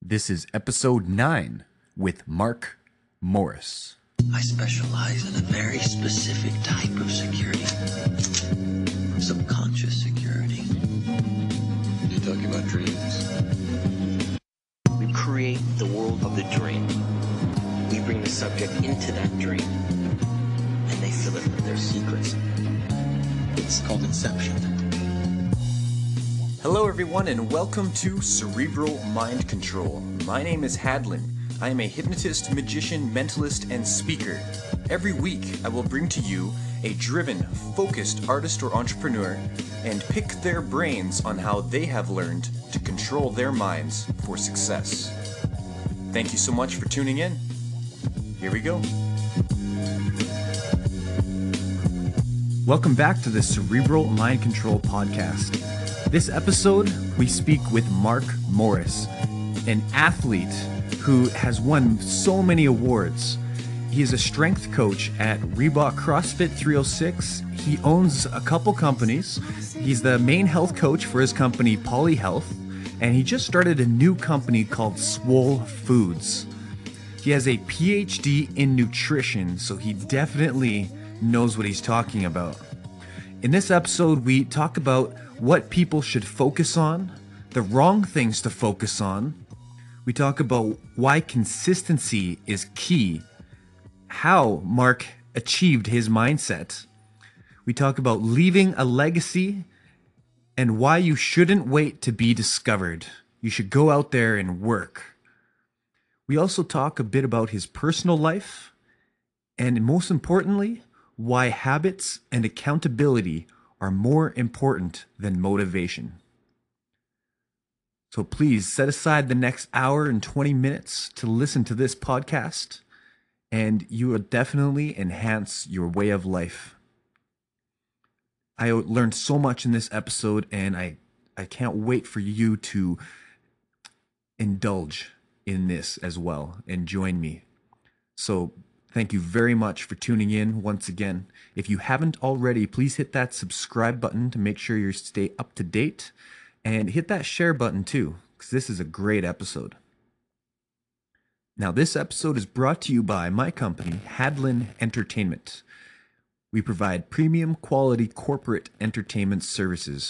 This is episode 9 with Mark Morris. I specialize in a very specific type of security. Subconscious security. You're talking about dreams? We create the world of the dream. We bring the subject into that dream. And they fill it with their secrets. It's called Inception. Hello everyone and welcome to Cerebral Mind Control. My name is Hadlin. I am a hypnotist, magician, mentalist, and speaker. Every week I will bring to you a driven, focused artist or entrepreneur and pick their brains on how they have learned to control their minds for success. Thank you so much for tuning in. Here we go. Welcome back to the Cerebral Mind Control podcast. This episode, we speak with Mark Morris, an athlete who has won so many awards. He is a strength coach at Reebok CrossFit 306. He owns a couple companies. He's the main health coach for his company, Polyhealth, and he just started a new company called Swole Foods. He has a PhD in nutrition, so he definitely knows what he's talking about. In this episode, we talk about what people should focus on, the wrong things to focus on. We talk about why consistency is key, how Mark achieved his mindset. We talk about leaving a legacy and why you shouldn't wait to be discovered. You should go out there and work. We also talk a bit about his personal life and, most importantly, why habits and accountability are more important than motivation. So please set aside the next hour and 20 minutes to listen to this podcast, and you will definitely enhance your way of life. I learned so much in this episode, and I can't wait for you to indulge in this as well and join me. So thank you very much for tuning in once again. If you haven't already, please hit that subscribe button to make sure you stay up to date. And hit that share button too, because this is a great episode. Now, this episode is brought to you by my company, Hadlin Entertainment. We provide premium quality corporate entertainment services.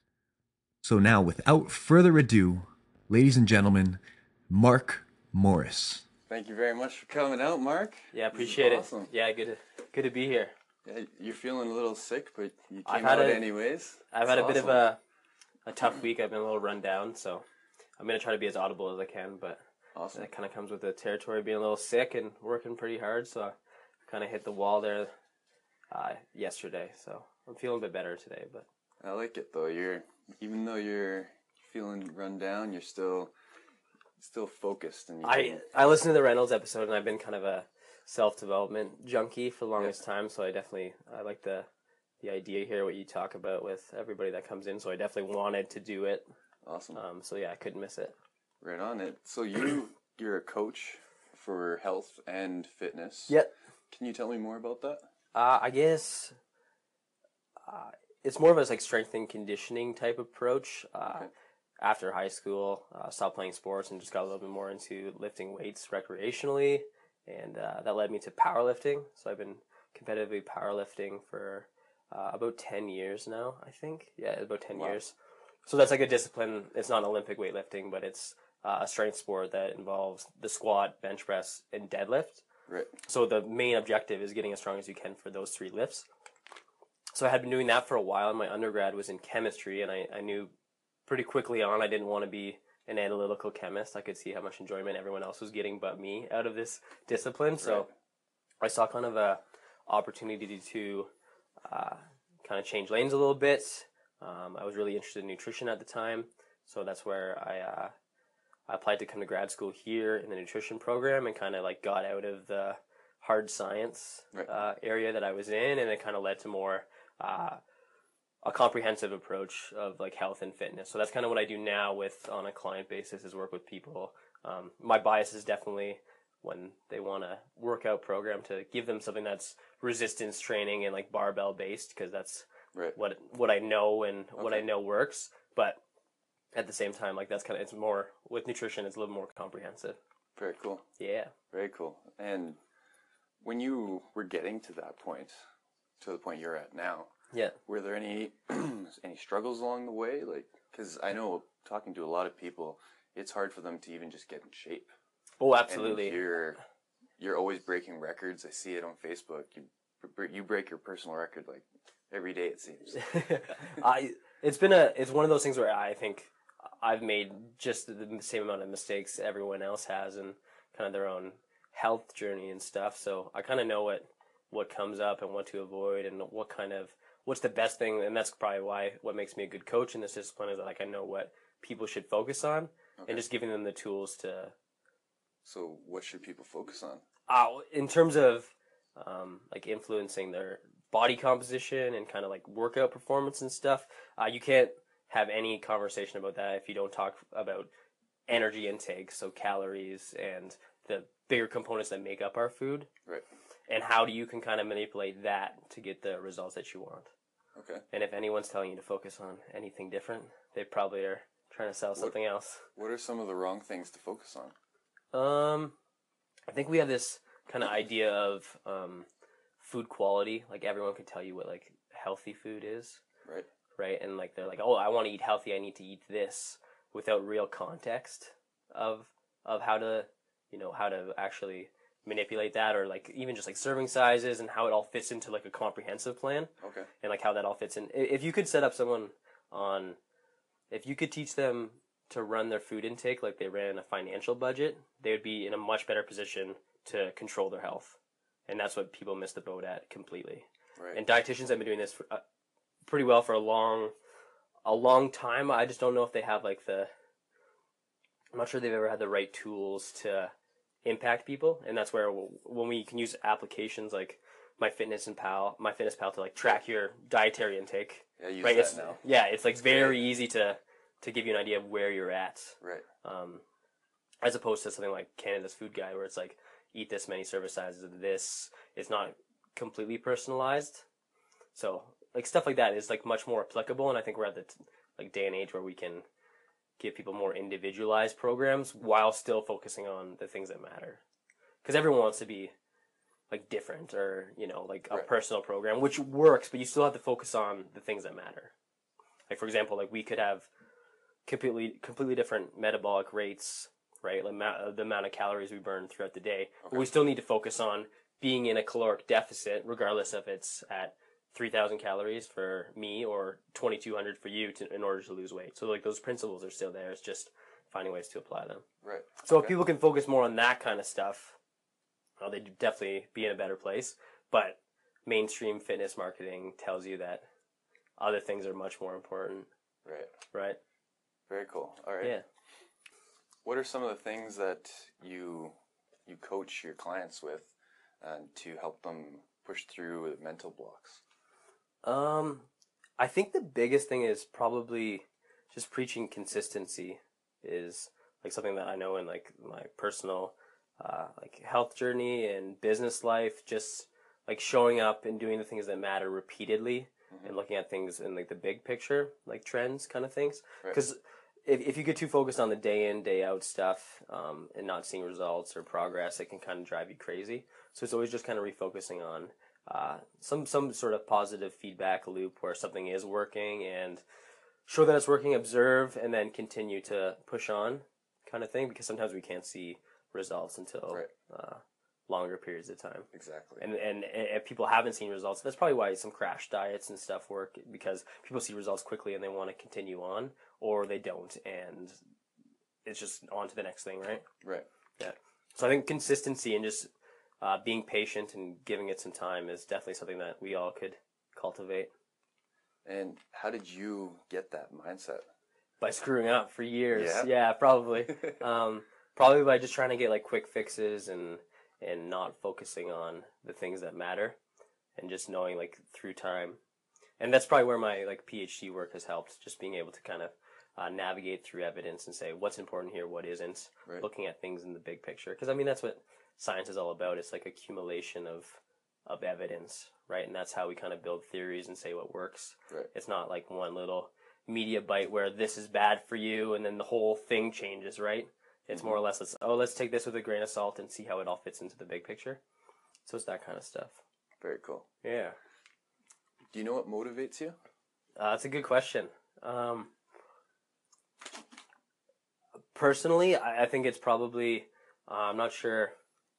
So now, without further ado, ladies and gentlemen, Mark Morris. Thank you very much for coming out, Mark. Yeah, appreciate it. Awesome. Yeah, good to be here. Yeah, you're feeling a little sick, but you I've came had out a- anyways. I've had a That's bit of awesome. a tough week. I've been a little run down, so I'm going to try to be as audible as I can, but Awesome. that kind of comes with the territory being a little sick and working pretty hard, so I kind of hit the wall there yesterday, so I'm feeling a bit better today. But I like it though. Even though you're feeling run down, you're still focused. And I listened to the Reynolds episode, and I've been kind of a self-development junkie for the longest time, so I like the idea here, what you talk about with everybody that comes in, so I definitely wanted to do it. Awesome. So yeah, I couldn't miss it. Right on it. So you're a coach for health and fitness. Yep. Can you tell me more about that? I guess it's more of a strength and conditioning type approach. Okay. After high school, stopped playing sports and just got a little bit more into lifting weights recreationally, and that led me to powerlifting. So I've been competitively powerlifting for about 10 years now, I think. Yeah, about 10 Wow. years. So that's like a discipline. It's not Olympic weightlifting, but it's a strength sport that involves the squat, bench press, and deadlift. Right. So the main objective is getting as strong as you can for those 3 lifts. So I had been doing that for a while, and my undergrad was in chemistry, and I knew pretty quickly on I didn't want to be an analytical chemist. I could see how much enjoyment everyone else was getting but me out of this discipline. So Right. I saw kind of a opportunity to kind of change lanes a little bit. I was really interested in nutrition at the time, so that's where I applied to come to grad school here in the nutrition program and kind of got out of the hard science Right. area that I was in, and it kind of led to more a comprehensive approach of health and fitness. So that's kind of what I do now on a client basis, is work with people. My bias is definitely when they want a workout program to give them something that's resistance training and barbell based, because that's Right. what I know and what I know works. But at the same time, like that's kind of, it's more, with nutrition, it's a little more comprehensive. Very cool. Yeah. Very cool. And when you were getting to that point, to the point you're at now, Yeah. were there any any struggles along the way? Like, because I know talking to a lot of people, it's hard for them to even just get in shape. Oh, And absolutely. you're always breaking records. I see it on Facebook. You break your personal record like every day, it seems. It's one of those things where I think I've made just the same amount of mistakes everyone else has in kind of their own health journey and stuff. So I kind of know what comes up and what to avoid and what's the best thing. And that's probably what makes me a good coach in this discipline is that like I know what people should focus on and just giving them the tools to. So what should people focus on? In terms of like influencing their body composition and kind of like workout performance and stuff, you can't have any conversation about that if you don't talk about energy intake, so calories and the bigger components that make up our food. Right. And how you can kind of manipulate that to get the results that you want. Okay. And if anyone's telling you to focus on anything different, they probably are trying to sell something else. What are some of the wrong things to focus on? I think we have this kind of idea of food quality. Like everyone can tell you what like healthy food is, Right. right? And like they're like, oh, I want to eat healthy. I need to eat this, without real context of how to actually manipulate that, or like even just like serving sizes and how it all fits into like a comprehensive plan. Okay. And like how that all fits in. If you could set up someone if you could teach them to run their food intake like they ran a financial budget, they would be in a much better position to control their health. And that's what people miss the boat at completely. Right. And dietitians have been doing this for, pretty well for a long time. I just don't know if they have like I'm not sure they've ever had the right tools to impact people. And that's where when we can use applications like MyFitnessPal to like track your dietary intake. Yeah, I use Right. that now. Yeah, it's like very easy to give you an idea of where you're at. Right. As opposed to something like Canada's Food Guide, where it's like eat this many service sizes of this. It's not completely personalized. So like stuff like that is like much more applicable, and I think we're at the like day and age where we can give people more individualized programs while still focusing on the things that matter. Because everyone wants to be like different, or like a Right. personal program, which works, but you still have to focus on the things that matter. Like for example, like we could have completely different metabolic rates, right? Like the amount of calories we burn throughout the day. Okay. But we still need to focus on being in a caloric deficit, regardless if it's at 3,000 calories for me or 2,200 for you in order to lose weight. So like those principles are still there. It's just finding ways to apply them. Right. So Okay. if people can focus more on that kind of stuff, they'd definitely be in a better place. But mainstream fitness marketing tells you that other things are much more important, Right. right? Very cool. All right. Yeah. What are some of the things that you coach your clients with to help them push through mental blocks? I think the biggest thing is probably just preaching consistency is like something that I know in like my personal like health journey and business life, just like showing up and doing the things that matter repeatedly and looking at things in like the big picture, like trends kind of things. Right. Because if you get too focused on the day in, day out stuff and not seeing results or progress, it can kind of drive you crazy. So it's always just kind of refocusing on some sort of positive feedback loop where something is working, and show that it's working, observe, and then continue to push on kind of thing, because sometimes we can't see results until Right. Longer periods of time. Exactly. And if people haven't seen results, that's probably why some crash diets and stuff work, because people see results quickly and they want to continue on, or they don't, and it's just on to the next thing, right? Right. Yeah. So I think consistency and just being patient and giving it some time is definitely something that we all could cultivate. And how did you get that mindset? By screwing up for years. Yeah? Yeah, probably. Probably by just trying to get like quick fixes and not focusing on the things that matter, and just knowing like through time. And that's probably where my like PhD work has helped, just being able to kind of navigate through evidence and say what's important here, what isn't, Right. looking at things in the big picture. Because I mean, that's what science is all about. It's like accumulation of evidence, right? And that's how we kind of build theories and say what works. Right. It's not like one little media bite where this is bad for you and then the whole thing changes, right? It's more or less, let's take this with a grain of salt and see how it all fits into the big picture. So it's that kind of stuff. Very cool. Yeah. Do you know what motivates you? That's a good question. Personally, I think it's probably, I'm not sure.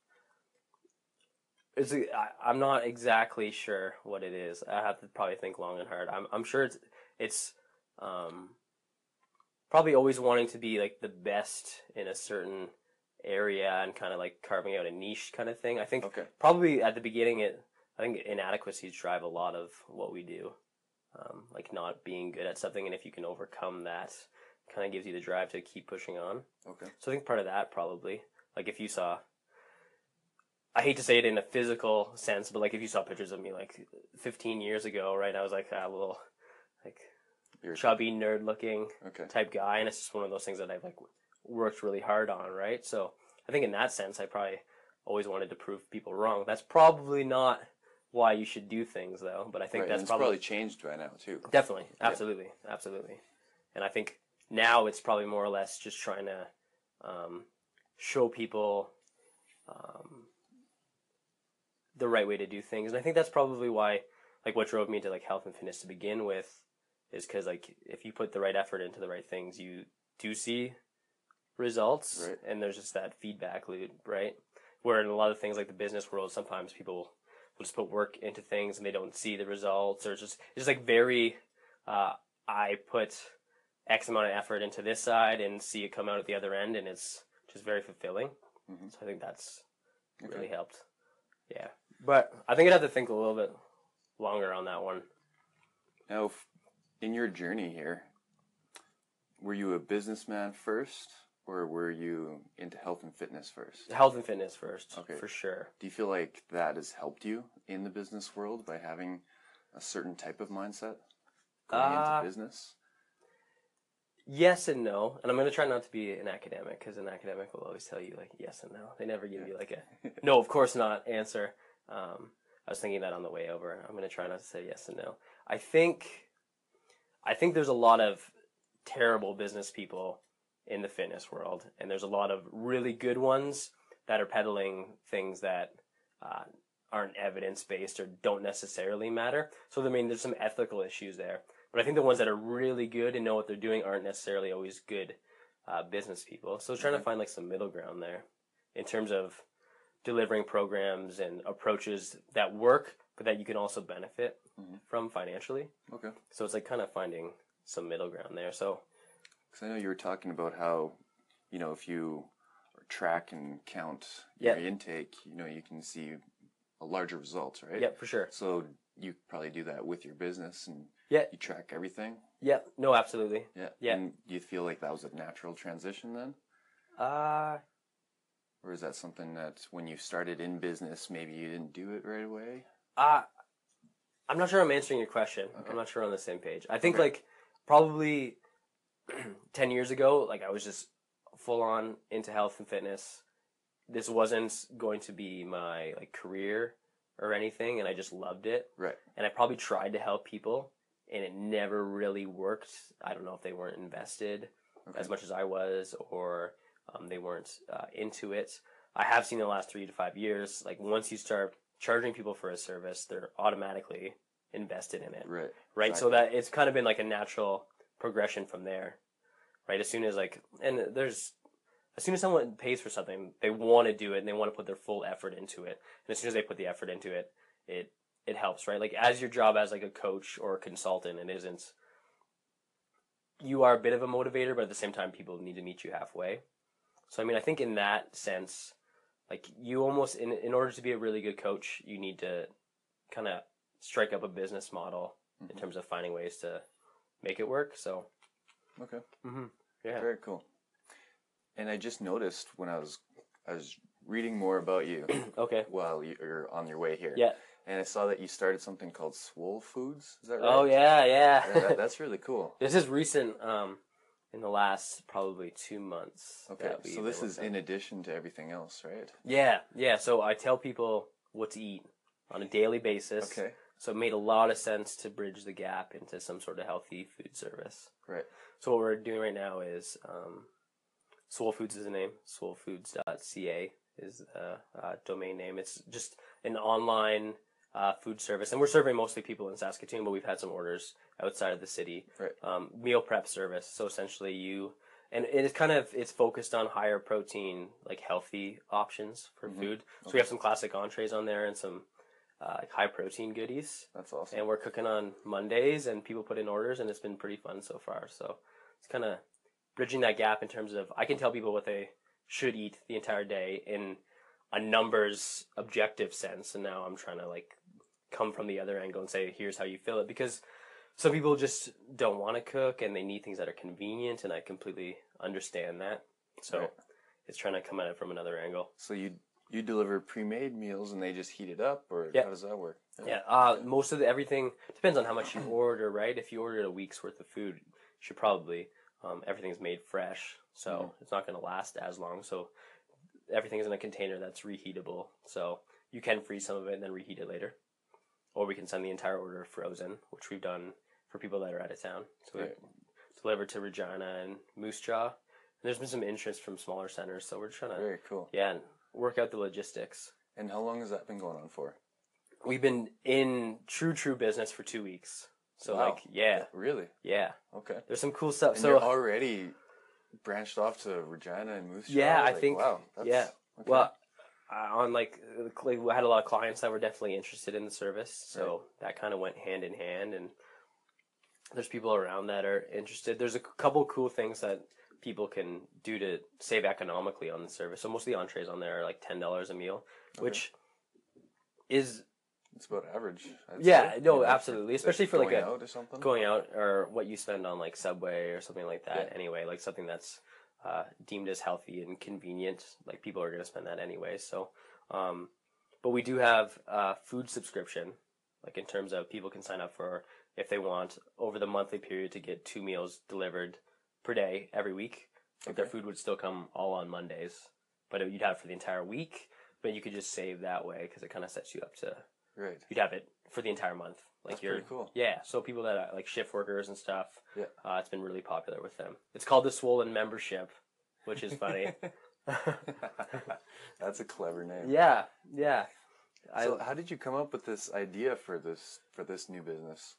I'm not exactly sure what it is. I have to probably think long and hard. I'm sure it's probably always wanting to be like the best in a certain area and kind of like carving out a niche kind of thing. I think probably at the beginning I think inadequacies drive a lot of what we do. Like not being good at something, and if you can overcome that, kind of gives you the drive to keep pushing on. Okay. So I think part of that probably, like if you saw, I hate to say it in a physical sense, but like if you saw pictures of me like 15 years ago, right, I was like a little like chubby nerd looking type guy, and it's just one of those things that I've like worked really hard on, right? So I think in that sense, I probably always wanted to prove people wrong. That's probably not why you should do things though, but I think that's probably changed by now too. Definitely, absolutely. And I think now it's probably more or less just trying to show people the right way to do things, and I think that's probably why, like, what drove me into like health and fitness to begin with, is because like if you put the right effort into the right things, you do see results, and there's just that feedback loop, right? Where in a lot of things like the business world, sometimes people will just put work into things and they don't see the results, or it's just like very, I put X amount of effort into this side and see it come out at the other end, and it's just very fulfilling. So I think that's really helped. Yeah. But I think I'd have to think a little bit longer on that one. Now, in your journey here, were you a businessman first, or were you into health and fitness first? Health and fitness first, for sure. Do you feel like that has helped you in the business world by having a certain type of mindset going into business? Yes and no. And I'm going to try not to be an academic, because an academic will always tell you like yes and no. They never give you like a no, of course not answer. I was thinking that on the way over. I'm going to try not to say yes and no. I think there's a lot of terrible business people in the fitness world, and there's a lot of really good ones that are peddling things that aren't evidence-based or don't necessarily matter. So, I mean, there's some ethical issues there. But I think the ones that are really good and know what they're doing aren't necessarily always good business people. So trying to find like some middle ground there in terms of delivering programs and approaches that work, but that you can also benefit from financially. Okay. So it's like kind of finding some middle ground there. So, because I know you were talking about how, you know, if you track and count your intake, you know, you can see a larger results, right? Yeah, for sure. So you probably do that with your business, and you track everything? Yeah, no, absolutely. Yeah. And do you feel like that was a natural transition then? Or is that something that when you started in business, maybe you didn't do it right away? I'm not sure I'm answering your question. I'm not sure we're on the same page. I think like probably 10 years ago, like I was just full on into health and fitness. This wasn't going to be my like career or anything, and I just loved it. Right. And I probably tried to help people, and it never really worked. I don't know if they weren't invested as much as I was, or they weren't into it. I have seen in the last 3 to 5 years, like once you start charging people for a service, they're automatically invested in it. Right. Right. Exactly. So that it's kind of been like a natural progression from there. Right. As soon as someone pays for something, they want to do it and they want to put their full effort into it. And as soon as they put the effort into it, it helps, right? Like as your job as like a coach or a consultant, it isn't, you are a bit of a motivator, but at the same time, people need to meet you halfway. So, I mean, I think in that sense, like you almost, in order to be a really good coach, you need to kind of strike up a business model in terms of finding ways to make it work. So. Okay. Yeah. Very cool. And I just noticed when I was reading more about you. While you're on your way here. Yeah. And I saw that you started something called Swole Foods. Is that right? Oh yeah. That's really cool. This is recent. In the last probably 2 months. Okay. So this is in addition to everything else, right? Yeah. So I tell people what to eat on a daily basis. Okay. So it made a lot of sense to bridge the gap into some sort of healthy food service. Right. So what we're doing right now is Soul Foods is the name. Soulfoods.ca is the domain name. It's just an online food service, and we're serving mostly people in Saskatoon, but we've had some orders outside of the city. Right. Meal prep service. So essentially and it's focused on higher protein, like healthy options for food. So we have some classic entrees on there and some like high protein goodies. That's awesome. And we're cooking on Mondays, and people put in orders, and it's been pretty fun so far. So it's kind of bridging that gap in terms of I can tell people what they should eat the entire day in a numbers objective sense, and now I'm trying to like come from the other angle and say, here's how you fill it, because some people just don't want to cook and they need things that are convenient, and I completely understand that. So it's trying to come at it from another angle. So you deliver pre-made meals and they just heat it up, or how does that work? Most of everything depends on how much you order, right? If you ordered a week's worth of food, you should probably everything's made fresh, so it's not going to last as long. So everything's in a container that's reheatable, so you can freeze some of it and then reheat it later. Or we can send the entire order frozen, which we've done for people that are out of town. So we delivered to Regina and Moose Jaw. And there's been some interest from smaller centers, so we're trying to very cool. Yeah, and work out the logistics. And how long has that been going on for? We've been in true business for 2 weeks. So Really? Yeah. Okay. There's some cool stuff. And so you're already branched off to Regina and Moose Jaw? Yeah, I think. Wow. Okay. Well, on we had a lot of clients that were definitely interested in the service, so that kind of went hand in hand. And there's people around that are interested. There's a couple cool things that people can do to save economically on the service. So most of the entrees on there are like $10 a meal, which is it's about average. Absolutely, especially for like out or something. Going out or what you spend on like Subway or something like that. Anyway, like something that's deemed as healthy and convenient, like people are going to spend that anyway. So, but we do have food subscription, like in terms of people can sign up for if they want over the monthly period to get 2 meals delivered per day every week. Like their food would still come all on Mondays, but you'd have it for the entire week. But you could just save that way because it kind of sets you up to. Right. You'd have it for the entire month. Like That's pretty cool. Yeah. So people that are like shift workers and stuff. Yeah. It's been really popular with them. It's called the Swollen Membership, which is funny. That's a clever name. Yeah. So how did you come up with this idea for this new business?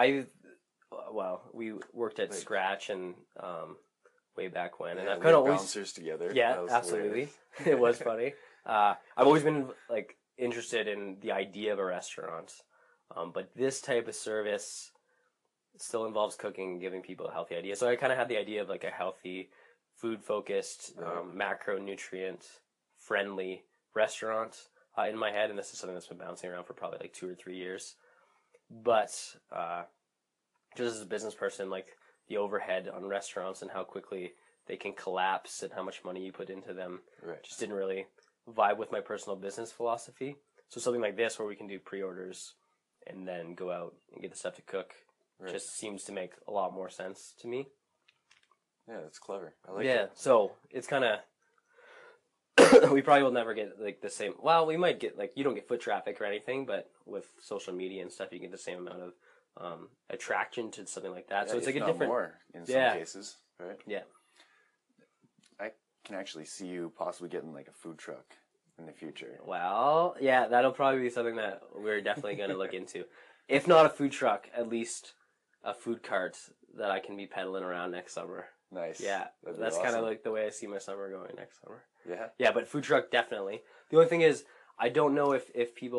We worked at Scratch and way back when, and I've kind of always bouncers together. Yeah, absolutely. It was funny. I've always been like interested in the idea of a restaurant, but this type of service still involves cooking and giving people a healthy idea. So I kind of had the idea of like a healthy, food-focused, macronutrient friendly restaurant in my head, and this is something that's been bouncing around for probably like 2 or 3 years. But just as a business person, like the overhead on restaurants and how quickly they can collapse and how much money you put into them just didn't really vibe with my personal business philosophy. So something like this where we can do pre-orders and then go out and get the stuff to cook just seems to make a lot more sense to me. Yeah, that's clever. I like it. So it's kind of we probably will never get like the same. Well, we might get like you don't get foot traffic or anything, but with social media and stuff, you get the same amount of attraction to something like that. So it's like a different more in some cases, right? Yeah. I can actually see you possibly getting like a food truck in the future. Well, yeah, that'll probably be something that we're definitely going to look into. If not a food truck, at least a food cart that I can be pedaling around next summer. Nice. Yeah, that's kind of like the way I see my summer going next summer. Yeah. Yeah, but food truck definitely. The only thing is, I don't know if people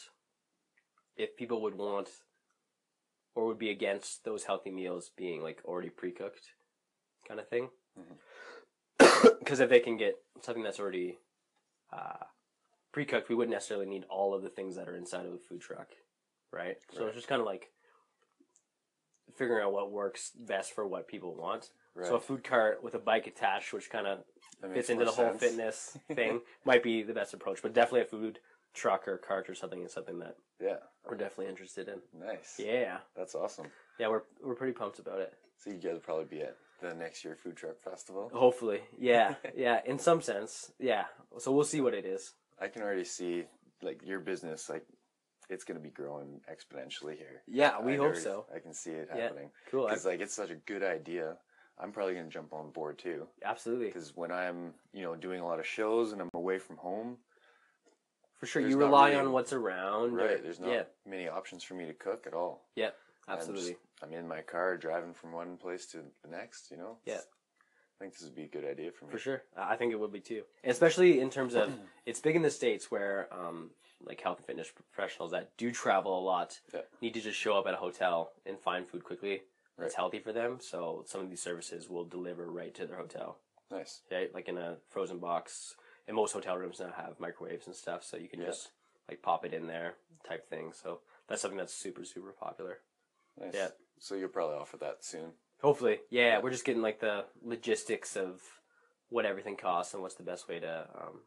would want or would be against those healthy meals being like already pre-cooked kind of thing. Because if they can get something that's already pre-cooked, we wouldn't necessarily need all of the things that are inside of a food truck, right? So it's just kind of like figuring out what works best for what people want. Right. So a food cart with a bike attached, which kind of fits into the whole fitness thing, might be the best approach. But definitely a food truck or cart or something is something that we're definitely interested in. Nice. Yeah. That's awesome. Yeah, we're pretty pumped about it. So you guys will probably be at the next year food truck festival? Hopefully. Yeah. Yeah, in some sense. Yeah. So we'll see what it is. I can already see like your business like it's going to be growing exponentially here. Yeah, we hope so. I can see it happening. Cool. Because like it's such a good idea. I'm probably going to jump on board too. Absolutely. Because when I'm, doing a lot of shows and I'm away from home, for sure, you rely on what's around. Right. There's not many options for me to cook at all. Yeah, absolutely. I'm in my car driving from one place to the next, Yeah. I think this would be a good idea for me. For sure. I think it would be too. And especially in terms of, it's big in the States where, like health and fitness professionals that do travel a lot need to just show up at a hotel and find food quickly that's healthy for them. So some of these services will deliver right to their hotel. Nice. Right? Like in a frozen box. And most hotel rooms now have microwaves and stuff, so you can just like pop it in there type thing. So that's something that's super, super popular. Nice. Yeah. So you'll probably offer that soon. Hopefully. Yeah, we're just getting like the logistics of what everything costs and what's the best way to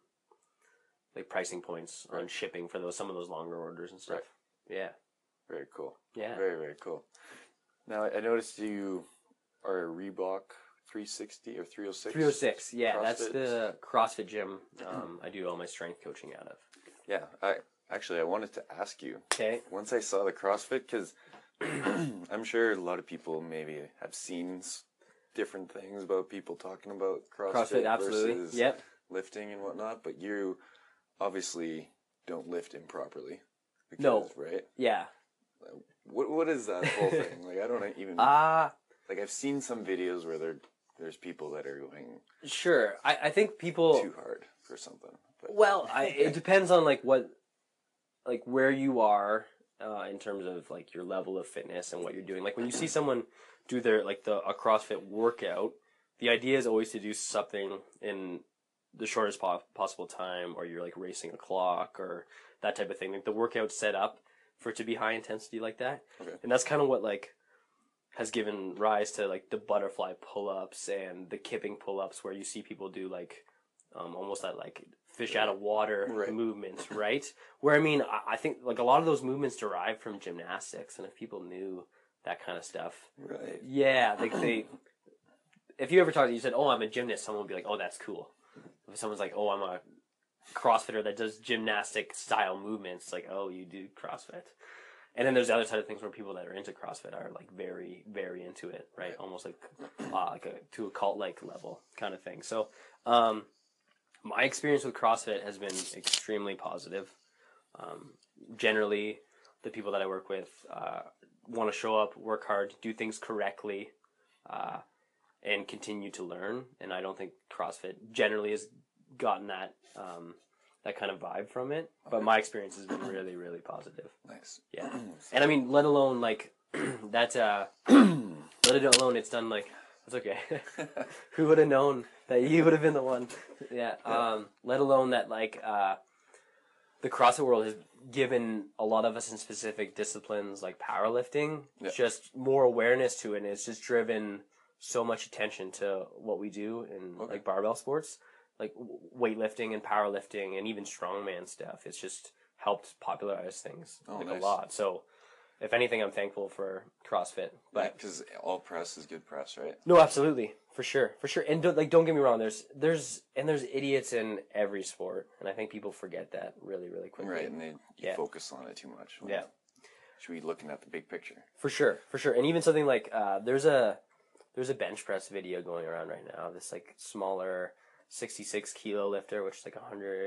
like pricing points on shipping for some of those longer orders and stuff. Right. Yeah. Very cool. Yeah. Very, very cool. Now I noticed you are a Reebok 360 or 306? 306, yeah. CrossFit. That's the CrossFit gym I do all my strength coaching out of. Yeah, I wanted to ask you. Okay. Once I saw the CrossFit, because I'm sure a lot of people maybe have seen different things about people talking about CrossFit absolutely. Versus lifting and whatnot, but you obviously don't lift improperly. No. Right? Yeah. What is that whole thing? Like, I don't even... like, I've seen some videos where there's people that are going... Sure. I think people... too hard for something. But. Well, it depends on, like, where you are in terms of, like, your level of fitness and what you're doing. Like, when you see someone do a CrossFit workout, the idea is always to do something in the shortest possible time, or you're, like, racing a clock or that type of thing. Like, the workout's set up for it to be high intensity like that. Okay. And that's kind of what, like, has given rise to like the butterfly pull-ups and the kipping pull-ups, where you see people do like almost that like fish out of water movements, right? Where I mean, I think like a lot of those movements derive from gymnastics, and if people knew that kind of stuff, right? Yeah, like if you ever talk to you said, "Oh, I'm a gymnast," someone would be like, "Oh, that's cool." If someone's like, "Oh, I'm a CrossFitter that does gymnastic style movements," like, "Oh, you do CrossFit." And then there's the other side of things where people that are into CrossFit are like very, very into it, right? Almost like to a cult-like level kind of thing. So, my experience with CrossFit has been extremely positive. Generally, the people that I work with want to show up, work hard, do things correctly, and continue to learn. And I don't think CrossFit generally has gotten that that kind of vibe from it. But my experience has been really, really positive. Nice. Yeah. And I mean, let alone like that, let it alone it's done like, it's okay. Who would have known that you would have been the one? Yeah. Let alone that like, the CrossFit world has given a lot of us in specific disciplines like powerlifting, just more awareness to it. And it's just driven so much attention to what we do in like barbell sports. Like weightlifting and powerlifting and even strongman stuff. It's just helped popularize things a lot. So, if anything, I'm thankful for CrossFit. But because all press is good press, right? No, absolutely, for sure. And don't get me wrong. There's idiots in every sport, and I think people forget that really, really quickly. Right, and you focus on it too much. Should be looking at the big picture. For sure. And even something like there's a bench press video going around right now. This like smaller 66 kilo lifter, which is like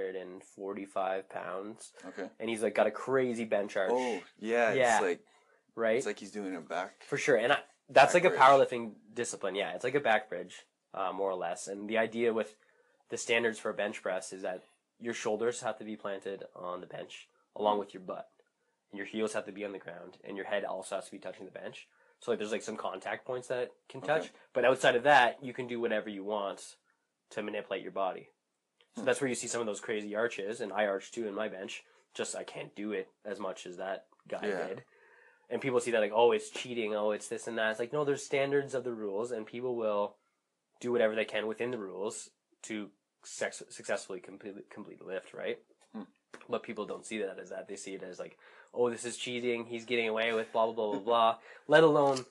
145 pounds. Okay. And he's like got a crazy bench arch. Oh, yeah. It's like, right? It's like he's doing a back. For sure. And that's like a powerlifting discipline. Yeah. It's like a back bridge, more or less. And the idea with the standards for a bench press is that your shoulders have to be planted on the bench along with your butt. And your heels have to be on the ground. And your head also has to be touching the bench. So like there's like some contact points that can touch. But outside of that, you can do whatever you want to manipulate your body. So that's where you see some of those crazy arches, and I arch too in my bench. Just I can't do it as much as that guy did. And people see that like, oh, it's cheating, oh, it's this and that. It's like, no, there's standards of the rules, and people will do whatever they can within the rules to successfully complete the lift, right? But people don't see that as that. They see it as like, oh, this is cheating, he's getting away with blah, blah, blah, blah, blah. Let alone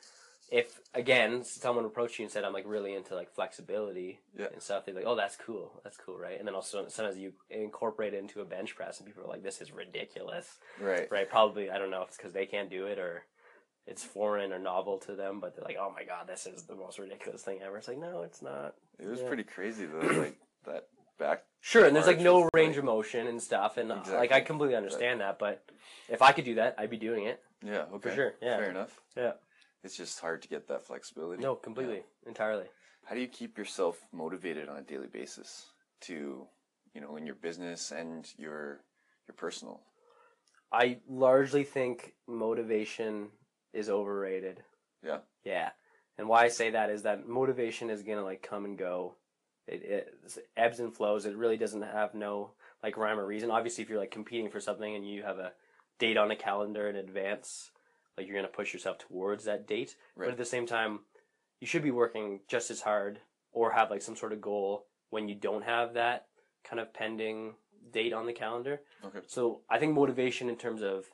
if again someone approached you and said I'm like really into like flexibility and stuff, they're like, oh, that's cool, right? And then also sometimes you incorporate it into a bench press and people are like, this is ridiculous, right? Probably, I don't know if it's because they can't do it or it's foreign or novel to them, but they're like, oh my god, this is the most ridiculous thing ever. It's like, no, it's not. It was pretty crazy though, like that back. Sure, and there's like no range of motion and stuff, and like I completely understand that, but if I could do that, I'd be doing it. Yeah, okay. For sure, yeah. Fair enough. Yeah. It's just hard to get that flexibility. No, completely, entirely. How do you keep yourself motivated on a daily basis to, in your business and your personal? I largely think motivation is overrated. Yeah? Yeah. And why I say that is that motivation is going to like come and go. It ebbs and flows. It really doesn't have no like rhyme or reason. Obviously, if you're like competing for something and you have a date on a calendar in advance, like you're going to push yourself towards that date. Right. But at the same time, you should be working just as hard or have like some sort of goal when you don't have that kind of pending date on the calendar. Okay. So I think motivation in terms of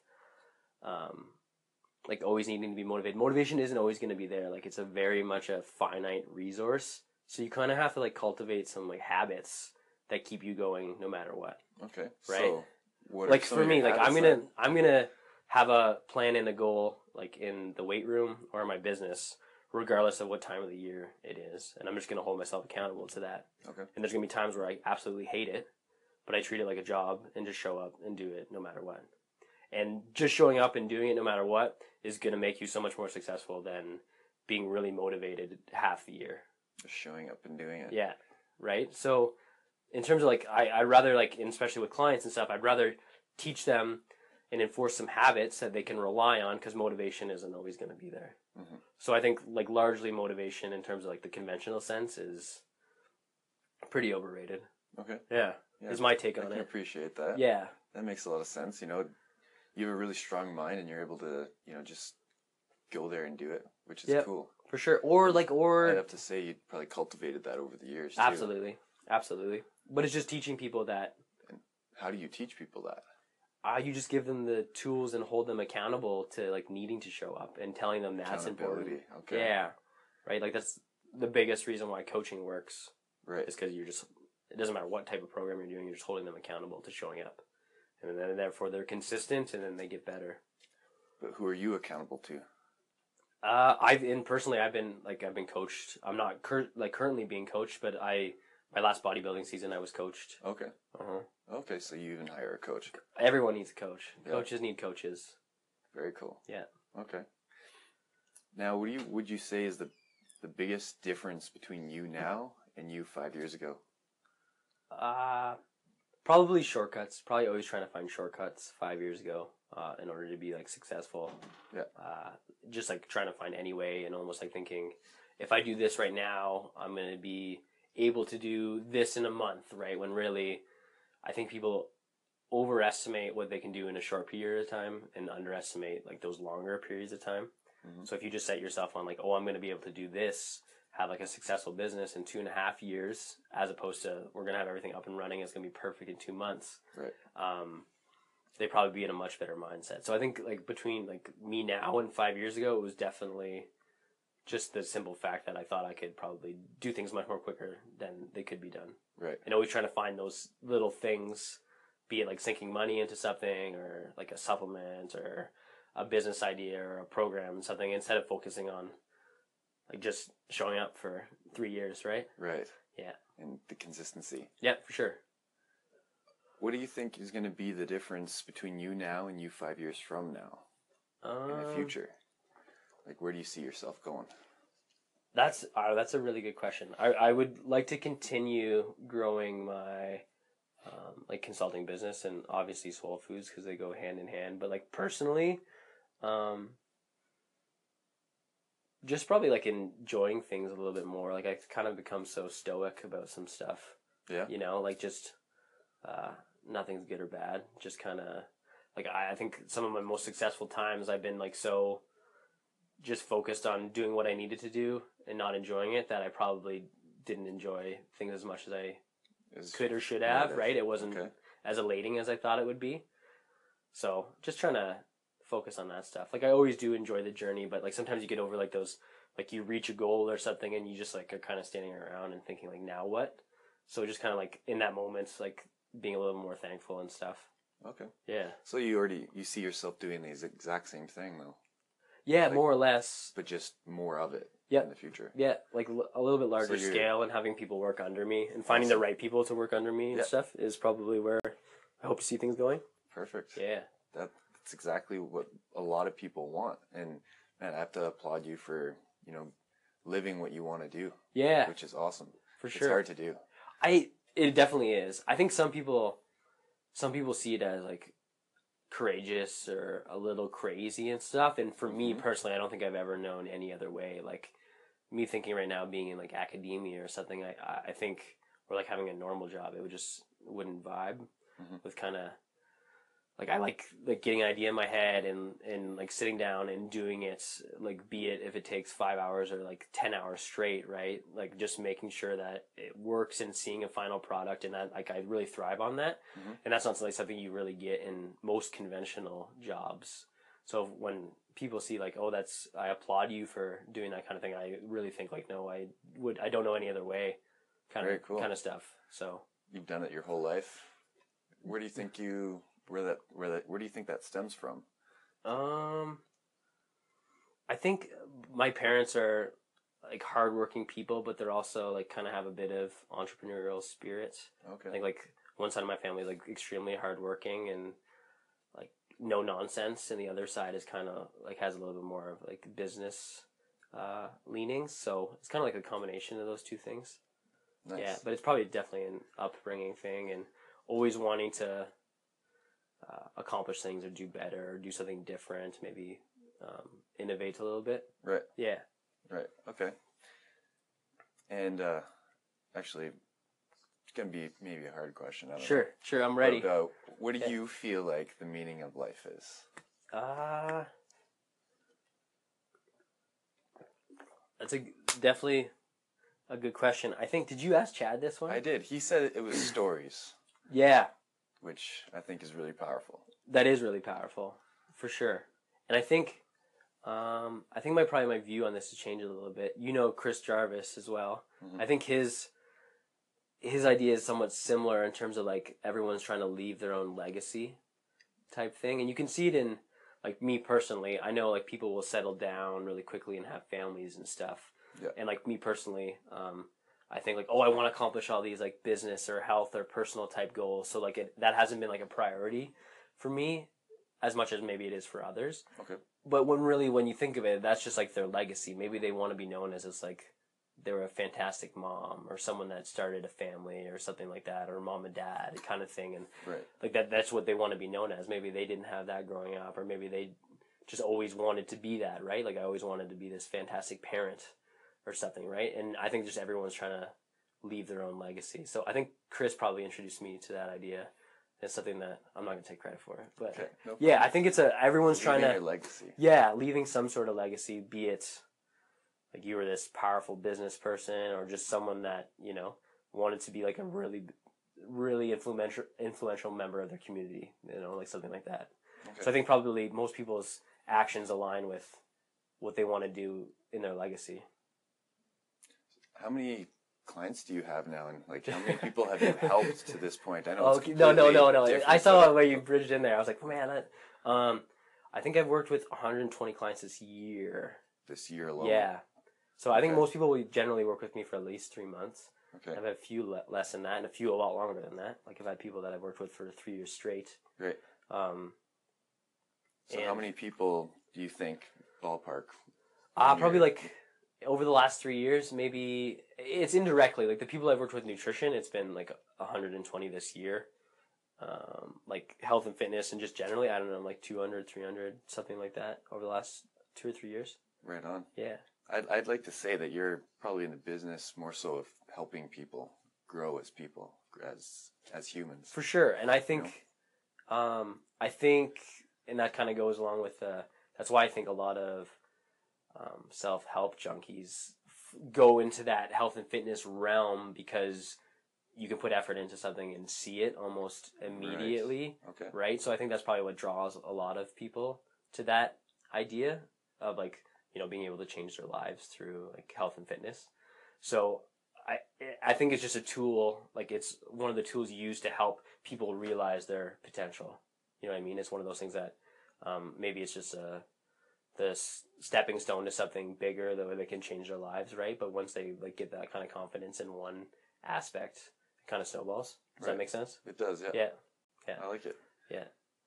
like always needing to be motivated. Motivation isn't always going to be there. Like it's a very much a finite resource. So you kind of have to like cultivate some like habits that keep you going no matter what. Okay. Right. So what like for me, like I'm gonna have a plan and a goal like in the weight room or my business, regardless of what time of the year it is, and I'm just gonna hold myself accountable to that. Okay. And there's gonna be times where I absolutely hate it, but I treat it like a job and just show up and do it no matter what. And just showing up and doing it no matter what is gonna make you so much more successful than being really motivated half the year. Just showing up and doing it. Yeah. Right. So in terms of like, I'd rather like, and especially with clients and stuff, I'd rather teach them and enforce some habits that they can rely on because motivation isn't always going to be there. Mm-hmm. So I think like largely motivation in terms of like the conventional sense is pretty overrated. Okay. Yeah. Is my take on it. I can appreciate that. Yeah. That makes a lot of sense. You have a really strong mind and you're able to, just go there and do it, which is cool. For sure. Or I'd have to say you probably cultivated that over the years too. Absolutely. But it's just teaching people that. And how do you teach people that? You just give them the tools and hold them accountable to like needing to show up and telling them that's important. Okay. Yeah. Right. Like that's the biggest reason why coaching works. Right. Is because it doesn't matter what type of program you're doing, you're just holding them accountable to showing up. And then therefore they're consistent and then they get better. But who are you accountable to? I've been coached. I'm not currently being coached, but my last bodybuilding season I was coached. Okay. Okay, so you even hire a coach. Everyone needs a coach. Yeah. Coaches need coaches. Very cool. Yeah. Okay. Now, would you say is the biggest difference between you now and you 5 years ago? Probably shortcuts. Probably always trying to find shortcuts 5 years ago in order to be like successful. Yeah. Just like trying to find any way and almost like thinking, if I do this right now, I'm going to be able to do this in a month, right? When really, I think people overestimate what they can do in a short period of time and underestimate like those longer periods of time. Mm-hmm. So if you just set yourself on like, oh, I'm going to be able to do this, have like a successful business in 2.5 years, as opposed to we're going to have everything up and running, it's going to be perfect in 2 months. Right. They'd probably be in a much better mindset. So I think like between like me now and 5 years ago, it was definitely just the simple fact that I thought I could probably do things much more quicker than they could be done. Right. And always trying to find those little things, be it like sinking money into something or like a supplement or a business idea or a program, something, instead of focusing on like just showing up for 3 years, right? Right. Yeah. And the consistency. Yeah, for sure. What do you think is going to be the difference between you now and you 5 years from now in the future? Like, where do you see yourself going? That's a really good question. I would like to continue growing my like consulting business and obviously Swole Foods because they go hand in hand. But like personally, just probably like enjoying things a little bit more. Like I kind of become so stoic about some stuff. Yeah. Like just nothing's good or bad. Just kind of like I think some of my most successful times I've been like so just focused on doing what I needed to do and not enjoying it that I probably didn't enjoy things as much as I could or should have, right? It wasn't as elating as I thought it would be. So just trying to focus on that stuff. Like I always do enjoy the journey, but like sometimes you get over like those like you reach a goal or something and you just like are kind of standing around and thinking like, now what? So just kind of like in that moment, like being a little more thankful and stuff. Okay. Yeah. So you see yourself doing the exact same thing though. Yeah, like, more or less. But just more of it in the future. Yeah, like a little bit larger scale and having people work under me and finding the right people to work under me and stuff is probably where I hope to see things going. Perfect. Yeah. That's exactly what a lot of people want. And man, I have to applaud you for, living what you want to do. Yeah. Which is awesome. For sure. It's hard to do. It definitely is. I think some people see it as like courageous or a little crazy and stuff. And for me personally, I don't think I've ever known any other way. Like me thinking right now being in like academia or something, I think, or like having a normal job, it wouldn't vibe with kind of like, I like getting an idea in my head and like sitting down and doing it, like be it if it takes 5 hours or like 10 hours straight, right? Like just making sure that it works and seeing a final product, and that like I really thrive on that. And that's not like something you really get in most conventional jobs. So when people see like, oh, I applaud you for doing that kind of thing, I really think like, no, I don't know any other way kind of stuff. So you've done it your whole life. Where do you think where do you think that stems from? I think my parents are like hardworking people, but they're also like kind of have a bit of entrepreneurial spirit. Okay. I think like one side of my family is like extremely hardworking and like no nonsense, and the other side is kind of like has a little bit more of like business leanings. So it's kind of like a combination of those two things. Nice. Yeah, but it's probably definitely an upbringing thing and always wanting to accomplish things or do better or do something different, maybe innovate a little bit. Right. Yeah. Right. Okay. And actually, it's going to be maybe a hard question. I don't know. Sure, I'm ready. But, what do you feel like the meaning of life is? That's definitely a good question. I think, did you ask Chad this one? I did. He said it was stories. Yeah. Which I think is really powerful. That is really powerful, for sure. And I think my view on this has changed a little bit. You know Chris Jarvis as well. I think his idea is somewhat similar in terms of like everyone's trying to leave their own legacy type thing. And you can see it in like me personally. I know like people will settle down really quickly and have families and stuff. Yeah. And like me personally, I think like, I want to accomplish all these like business or health or personal type goals. So like that hasn't been like a priority for me as much as maybe it is for others. Okay. But when you think of it, that's just like their legacy. Maybe they want to be known as this like they were a fantastic mom or someone that started a family or something like that, or mom and dad kind of thing. And like that's what they want to be known as. Maybe they didn't have that growing up, or maybe they just always wanted to be that, right? Like I always wanted to be this fantastic parent or something, right? And I think just everyone's trying to leave their own legacy. So I think Chris probably introduced me to that idea. It's something that I'm not going to take credit for, but I think it's everyone's trying to legacy. Yeah, leaving some sort of legacy, be it like you were this powerful business person or just someone that, wanted to be like a really, really influential member of their community, like something like that. Okay. So I think probably most people's actions align with what they want to do in their legacy. How many clients do you have now, and like how many people have you helped to this point? I know. Okay, no. I saw where you bridged in there. I was like, oh, man, I think I've worked with 120 clients this year. This year alone. Yeah. So I think most people will generally work with me for at least 3 months. Okay. I've had a few less than that, and a few a lot longer than that. Like I've had people that I've worked with for 3 years straight. Great. So how many people do you think, ballpark? Probably like over the last 3 years, maybe it's indirectly. Like the people I've worked with nutrition, it's been like 120 this year. Like health and fitness and just generally, I don't know, like 200, 300, something like that over the last 2 or 3 years. Right on. Yeah. I'd like to say that you're probably in the business more so of helping people grow as people, as humans. For sure. And I think, and that kind of goes along with, that's why I think a lot of self-help junkies go into that health and fitness realm, because you can put effort into something and see it almost immediately. Right. Okay. Right? So I think that's probably what draws a lot of people to that idea of like being able to change their lives through like health and fitness. So I think it's just a tool, like it's one of the tools you use to help people realize their potential. You know what I mean? It's one of those things that maybe it's just the stepping stone to something bigger that way they can change their lives, right? But once they like get that kind of confidence in one aspect, it kind of snowballs. Does that make sense? It does, yeah. Yeah. Yeah. I like it. Yeah.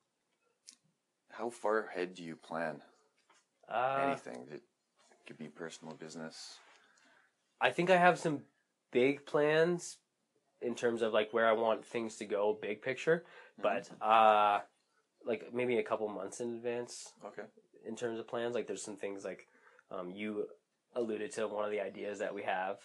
How far ahead do you plan? Anything. It could be personal business. I think I have some big plans in terms of like where I want things to go, big picture, but like maybe a couple months in advance. Okay. In terms of plans, like there's some things like you alluded to one of the ideas that we have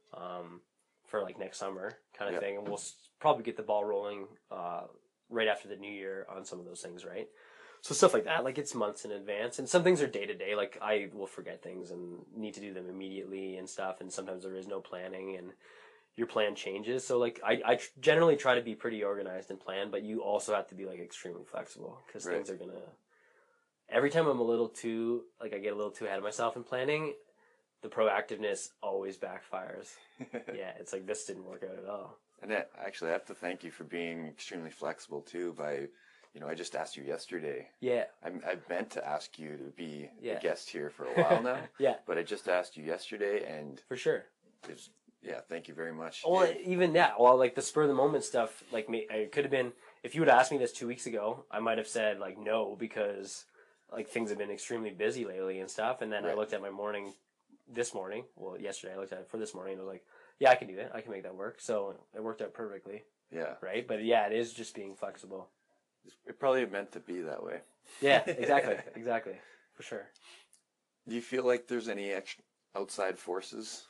for like next summer kind of thing, and we'll probably get the ball rolling right after the new year on some of those things, right? So stuff like that, like it's months in advance, and some things are day to day. Like I will forget things and need to do them immediately and stuff, and sometimes there is no planning and your plan changes. So like I generally try to be pretty organized and planned, but you also have to be like extremely flexible because things are gonna. Every time I'm a little too like I get a little too ahead of myself in planning, the proactiveness always backfires. Yeah, it's like this didn't work out at all. And actually, I have to thank you for being extremely flexible too by. I just asked you yesterday. Yeah. I meant to ask you to be a guest here for a while now. Yeah. But I just asked you yesterday, and for sure. Thank you very much. Well, even that, like the spur of the moment stuff, like it could have been, if you would have asked me this 2 weeks ago, I might have said like no because like things have been extremely busy lately and stuff. And then I looked at my yesterday I looked at it for this morning and I was like, yeah, I can do that. I can make that work. So it worked out perfectly. Yeah. Right. But yeah, it is just being flexible. It probably meant to be that way. Yeah, exactly. Exactly. For sure. Do you feel like there's any outside forces?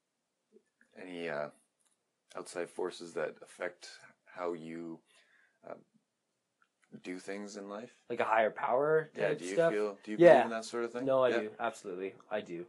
Any outside forces that affect how you do things in life? Like a higher power type stuff? Do you believe in that sort of thing? No, I do. Absolutely. I do.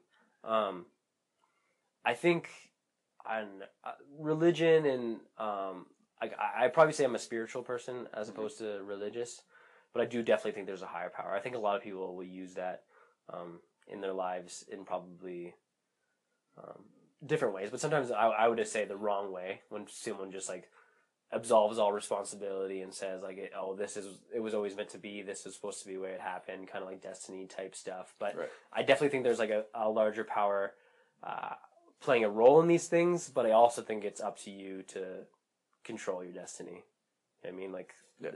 I think religion and I probably say I'm a spiritual person as opposed to religious, but I do definitely think there's a higher power. I think a lot of people will use that in their lives in probably different ways, but sometimes I would just say the wrong way when someone just like absolves all responsibility and says like, it was always meant to be, this is supposed to be the way it happened, kind of like destiny type stuff. But I definitely think there's like a larger power playing a role in these things, but I also think it's up to you to control your destiny. I mean, like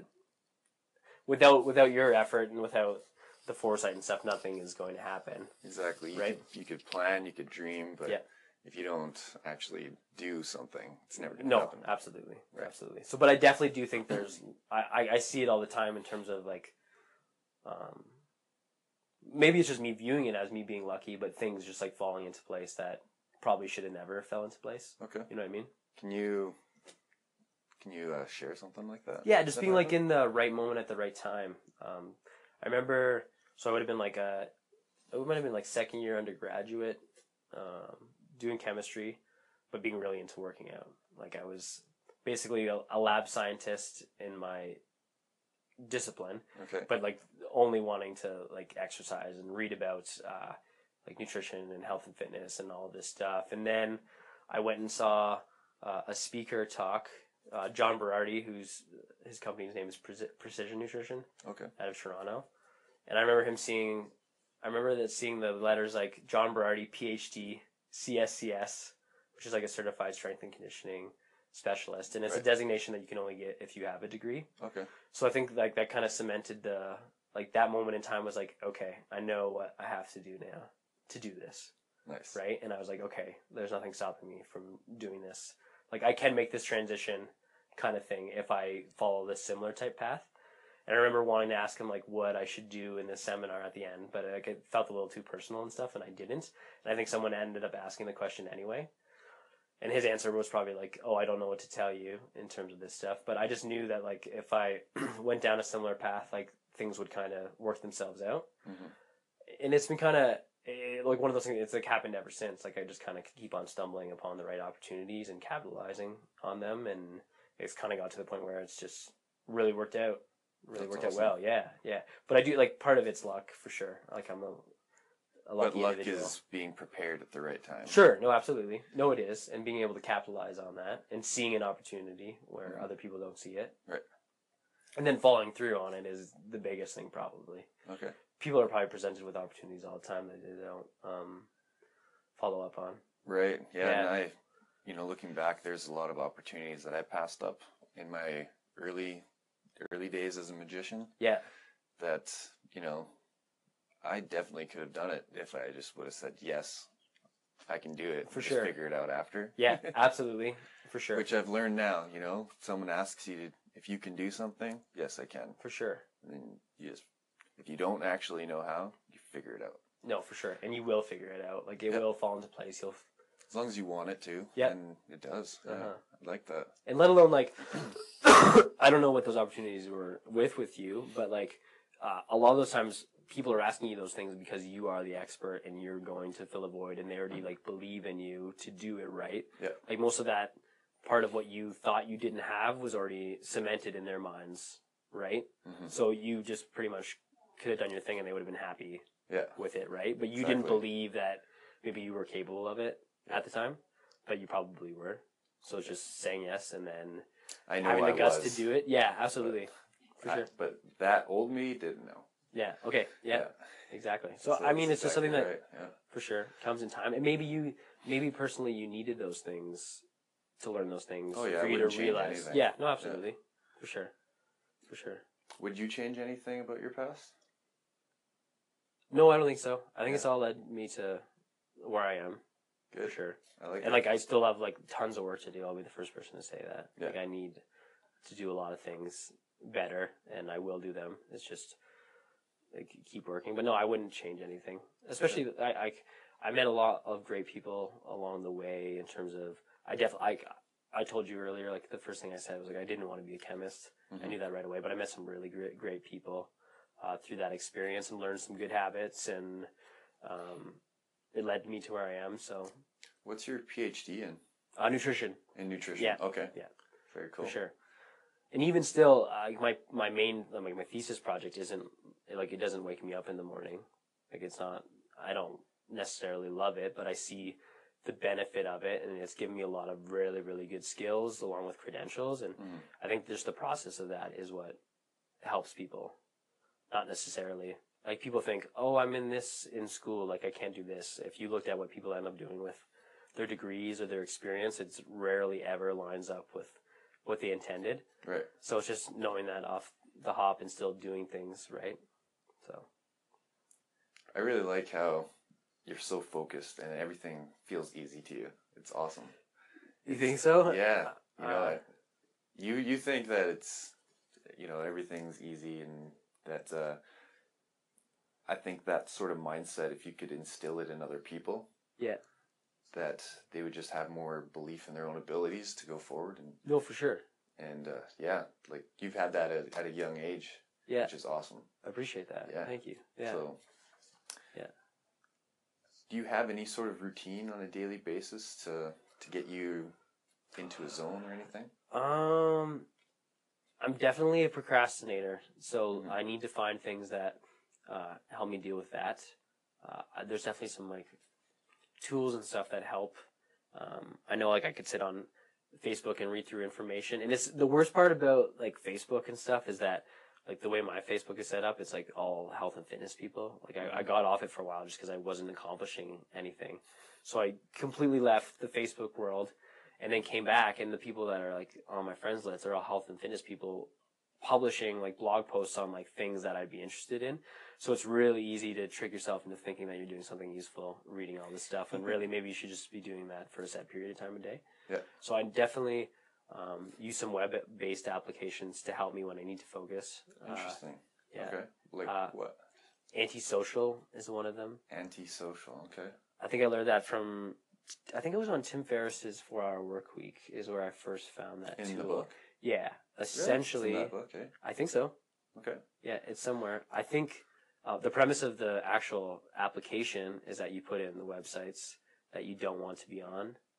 without your effort and without the foresight and stuff, nothing is going to happen. Exactly. You could plan, you could dream, but if you don't actually do something, it's never going to happen. No, absolutely. Right. Absolutely. So, but I definitely do think there's, I see it all the time in terms of like, maybe it's just me viewing it as me being lucky, but things just like falling into place that probably should have never fell into place. Okay. You know what I mean? Can you share something like that? Yeah, just being like in the right moment at the right time. I remember, so I would have been like it might have been like second year undergraduate, doing chemistry, but being really into working out. Like I was basically a lab scientist in my discipline, but like only wanting to like exercise and read about like nutrition and health and fitness and all of this stuff. And then I went and saw a speaker talk, John Berardi, his company's name is Precision Nutrition, out of Toronto. And I remember seeing the letters like John Berardi, PhD, CSCS, which is like a certified strength and conditioning specialist, and it's a designation that you can only get if you have a degree. Okay. So I think like that kind of cemented that moment in time was like, okay, I know what I have to do now to do this. Nice. Right? And I was like, okay, there's nothing stopping me from doing this. Like I can make this transition kind of thing if I follow this similar type path. And I remember wanting to ask him like what I should do in this seminar at the end, but like it felt a little too personal and stuff, and I didn't. And I think someone ended up asking the question anyway. And his answer was probably like, oh, I don't know what to tell you in terms of this stuff. But I just knew that like if I went down a similar path, like things would kind of work themselves out. Mm-hmm. And it's been kind of like one of those things. It's like happened ever since. Like I just kind of keep on stumbling upon the right opportunities and capitalizing on them, and it's kind of got to the point where it's just really worked out. Really worked out well. Yeah. But I do like part of it's luck for sure. Like I'm a lucky luck individual. is being prepared at the right time. Sure, no, absolutely. No, it is. And being able to capitalize on that and seeing an opportunity where other people don't see it. Right. And then following through on it is the biggest thing, probably. Okay. People are probably presented with opportunities all the time that they don't follow up on. Right. Yeah. And looking back, there's a lot of opportunities that I passed up in my early days as a magician. Yeah. That, I definitely could have done it if I just would have said, yes, I can do it. For just sure. Figure it out after. Yeah, absolutely. For sure. Which I've learned now, someone asks you if you can do something. Yes, I can. For sure. And then if you don't actually know how, you figure it out. No, for sure. And you will figure it out. Like, it will fall into place. As long as you want it to. Yeah. And it does. Yeah. I like that. And let alone, like, I don't know what those opportunities were with you, but, like, a lot of those times people are asking you those things because you are the expert and you're going to fill a void and they already, like, believe in you to do it right. Yeah. Like, most of that part of what you thought you didn't have was already cemented in their minds, right? Mm-hmm. So you just pretty much could have done your thing and they would have been happy with it, right? But you didn't believe that maybe you were capable of it at the time, but you probably were. So it's just saying yes and then having the guts to do it. Yeah, absolutely. For sure. But that old me didn't know. Yeah. Okay. Yeah. Exactly. So I mean, it's just something that for sure comes in time. And maybe personally you needed those things to learn those things for you to realize. Anything. Yeah. No, absolutely. Yeah. For sure. For sure. Would you change anything about your past? No, I don't think so. I think it's all led me to where I am. Good. For sure. I like and like I still have like tons of work to do. I'll be the first person to say that. Yeah. Like I need to do a lot of things better and I will do them. It's just like, keep working. But no, I wouldn't change anything. Especially I met a lot of great people along the way in terms of I told you earlier, like the first thing I said was like I didn't want to be a chemist. Mm-hmm. I knew that right away, but I met some really great people through that experience and learned some good habits and it led me to where I am. So, what's your PhD in? Nutrition. In nutrition. Yeah. Okay. Yeah. Very cool. For sure. And even still, my main my thesis project isn't like it doesn't wake me up in the morning. Like it's not. I don't necessarily love it, but I see the benefit of it, and it's given me a lot of really really good skills along with credentials. And I think just the process of that is what helps people, not necessarily. Like, people think, oh, I'm in school, like, I can't do this. If you looked at what people end up doing with their degrees or their experience, it rarely ever lines up with what they intended. Right. So it's just knowing that off the hop and still doing things right. So. I really like how you're so focused and everything feels easy to you. It's awesome. You think so? Yeah. You think that it's, everything's easy and that, I think that sort of mindset, if you could instill it in other people, that they would just have more belief in their own abilities to go forward. And no, for sure. And like you've had that at a young age, which is awesome. I appreciate that. Yeah. Thank you. Yeah. So, do you have any sort of routine on a daily basis to get you into a zone or anything? I'm definitely a procrastinator, so I need to find things that help me deal with that. There's definitely some like tools and stuff that help. I know like I could sit on Facebook and read through information, and it's the worst part about like Facebook and stuff is that like the way my Facebook is set up, it's like all health and fitness people. Like I got off it for a while just because I wasn't accomplishing anything, so I completely left the Facebook world, and then came back, and the people that are like on my friends list are all health and fitness people publishing like blog posts on like things that I'd be interested in. So it's really easy to trick yourself into thinking that you're doing something useful, reading all this stuff, and really maybe you should just be doing that for a set period of time a day. Yeah. So I definitely use some web-based applications to help me when I need to focus. Interesting. Yeah. Okay. Like what? Antisocial is one of them. Antisocial. Okay. I think I learned that from. I think it was on Tim Ferriss's 4-Hour Work Week is where I first found that in tool. the book. Yeah, essentially. Really? It's in that book, eh? I think so. Okay. Yeah, it's somewhere. I think the premise of the actual application is that you put in the websites that you don't want to be on,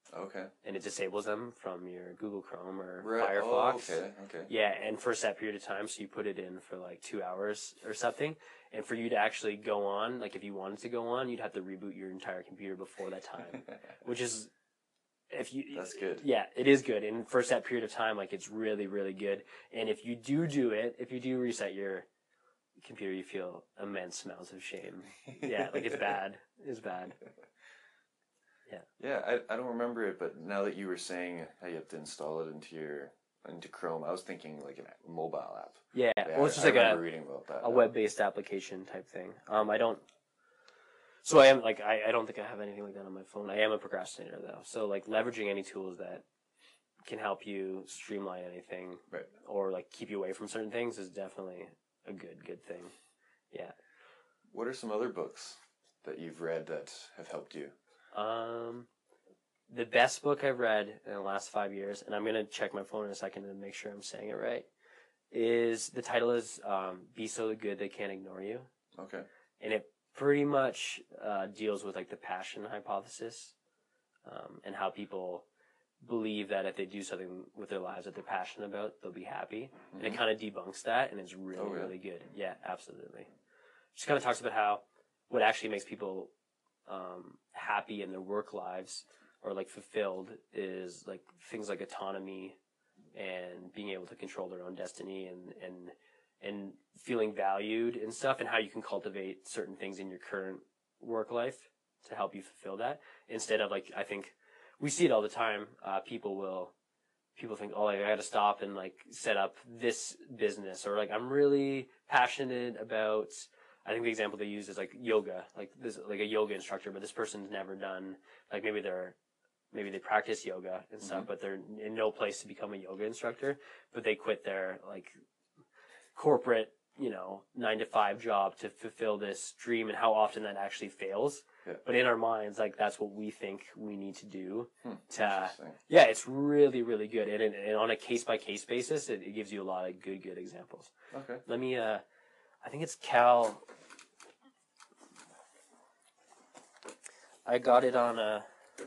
Okay. And it disables them from your Google Chrome or Firefox. Oh, okay. Yeah, and for a set period of time, so you put it in for like 2 hours or something. And for you to actually go on, like if you wanted to go on, you'd have to reboot your entire computer before that time, which is, that's good. Yeah, it is good. And for a set period of time, like it's really, really good. And if you do reset your computer, you feel immense amounts of shame. Yeah, like it's bad. It's bad. Yeah. Yeah, I don't remember it, but now that you were saying how you have to install it into Chrome, I was thinking like a mobile app. Yeah, well, it's just like reading about that a web-based application type thing. I don't think I have anything like that on my phone. I am a procrastinator though, so like leveraging any tools that can help you streamline anything, right, or like keep you away from certain things is definitely a good thing. Yeah. What are some other books that you've read that have helped you? The best book I've read in the last 5 years, and I'm going to check my phone in a second to make sure I'm saying it right, the title is Be So Good They Can't Ignore You. Okay. And it pretty much deals with like the passion hypothesis, and how people believe that if they do something with their lives that they're passionate about, they'll be happy. Mm-hmm. And it kind of debunks that, and it's really, really good. Yeah, absolutely. Just kind of talks about how what actually makes people happy in their work lives or like fulfilled is like things like autonomy and being able to control their own destiny and feeling valued and stuff, and how you can cultivate certain things in your current work life to help you fulfill that, instead of like, I think we see it all the time. People think, oh, like, I got to stop and like set up this business, or like I'm really passionate about. I think the example they use is like yoga, like this, like a yoga instructor, but this person's never done, like maybe they practice yoga and stuff, but they're in no place to become a yoga instructor, but they quit their like corporate, 9-to-5 job to fulfill this dream, and how often that actually fails. Yeah. But in our minds, like that's what we think we need to do yeah, it's really, really good. And on a case by case basis, it gives you a lot of good examples. Okay. Let me, I think it's Cal. I got it on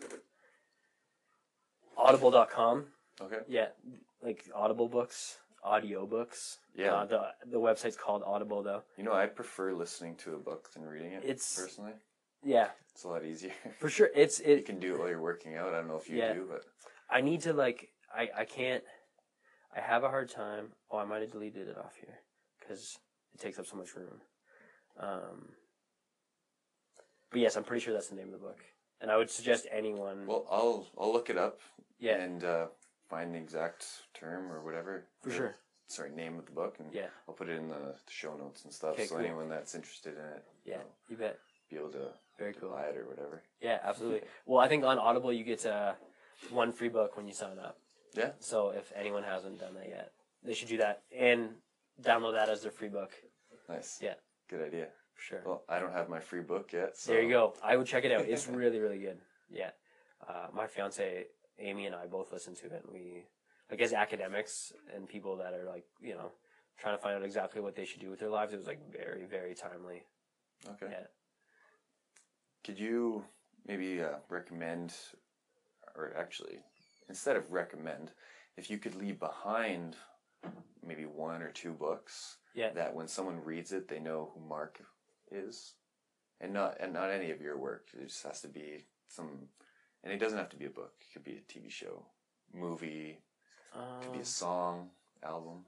audible.com. Okay. Yeah, like Audible books, audiobooks. Yeah. The website's called Audible though. I prefer listening to a book than reading it. Personally. Yeah. It's a lot easier. For sure. You can do it while you're working out. I don't know if you do, but I need to I can't. I have a hard time. Oh, I might have deleted it off here because it takes up so much room. But yes, I'm pretty sure that's the name of the book, and I would suggest anyone. Well, I'll look it up. Yeah. And find the exact term or whatever. For sure. Sorry, name of the book, and yeah, I'll put it in the show notes and stuff. Okay, so cool. Anyone that's interested in it, yeah, you bet, be able to very cool buy it or whatever. Yeah, absolutely. Well, I think on Audible you get one free book when you sign up. Yeah. So if anyone hasn't done that yet, they should do that and download that as their free book. Nice. Yeah. Good idea. Sure. Well, I don't have my free book yet. So. There you go. I would check it out. It's really, really good. Yeah. My fiance Amy and I both listen to it. And we, like, as academics and people that are like, trying to find out exactly what they should do with their lives, it was like very, very timely. Okay. Yeah. Could you maybe recommend, or actually, instead of recommend, if you could leave behind maybe 1 or 2 books that when someone reads it, they know who Mark is, and not any of your work. It just has to be and it doesn't have to be a book. It could be a TV show, movie, it could be a song, album.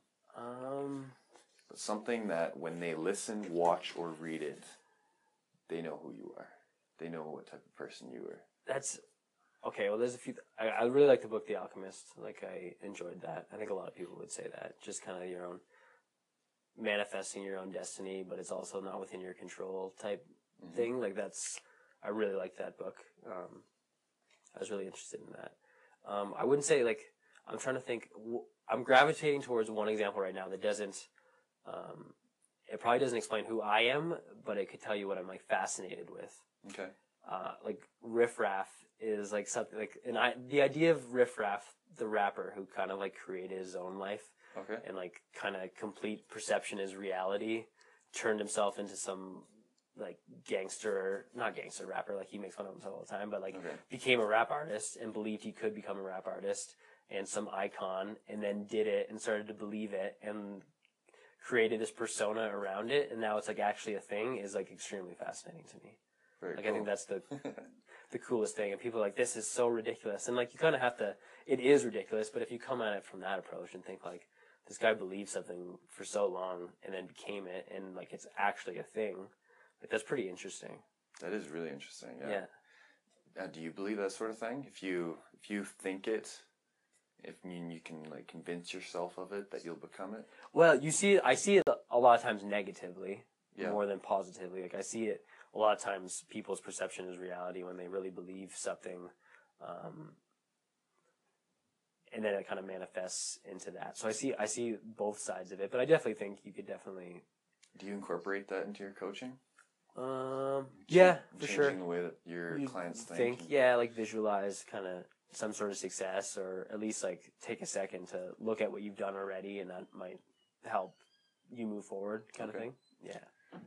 But something that when they listen, watch, or read it, they know who you are. They know what type of person you are. That's okay. Well, there's a few. I really like the book The Alchemist. Like, I enjoyed that. I think a lot of people would say that. Just kind of your own manifesting your own destiny, but it's also not within your control type thing. Like, I really like that book. I was really interested in that. I wouldn't say like, I'm trying to think. I'm gravitating towards one example right now that doesn't. It probably doesn't explain who I am, but it could tell you what I'm like fascinated with. Okay. Like Riff Raff is like something like, the idea of Riff Raff, the rapper who kind of like created his own life. Okay. And like kind of complete perception is reality, turned himself into some like not gangster rapper, like he makes fun of himself all the time, but like became a rap artist and believed he could become a rap artist and some icon, and then did it and started to believe it and created this persona around it, and now it's like actually a thing, is like extremely fascinating to me. Very cool. I think that's the coolest thing, and people are like, this is so ridiculous, and like you kind of have to, it is ridiculous, but if you come at it from that approach and think like, this guy believed something for so long and then became it, and like it's actually a thing, like that's pretty interesting. That is really interesting. Yeah. Do you believe that sort of thing? If you think it, you can like convince yourself of it, that you'll become it? Well, I see it a lot of times negatively more than positively. Like I see it a lot of times, people's perception is reality when they really believe something, and then it kind of manifests into that. So I see both sides of it, but I definitely think you could definitely. Do you incorporate that into your coaching? Yeah, for sure. Changing the way that your clients think. Like visualize kind of some sort of success, or at least like take a second to look at what you've done already, and that might help you move forward, kind of thing. Yeah.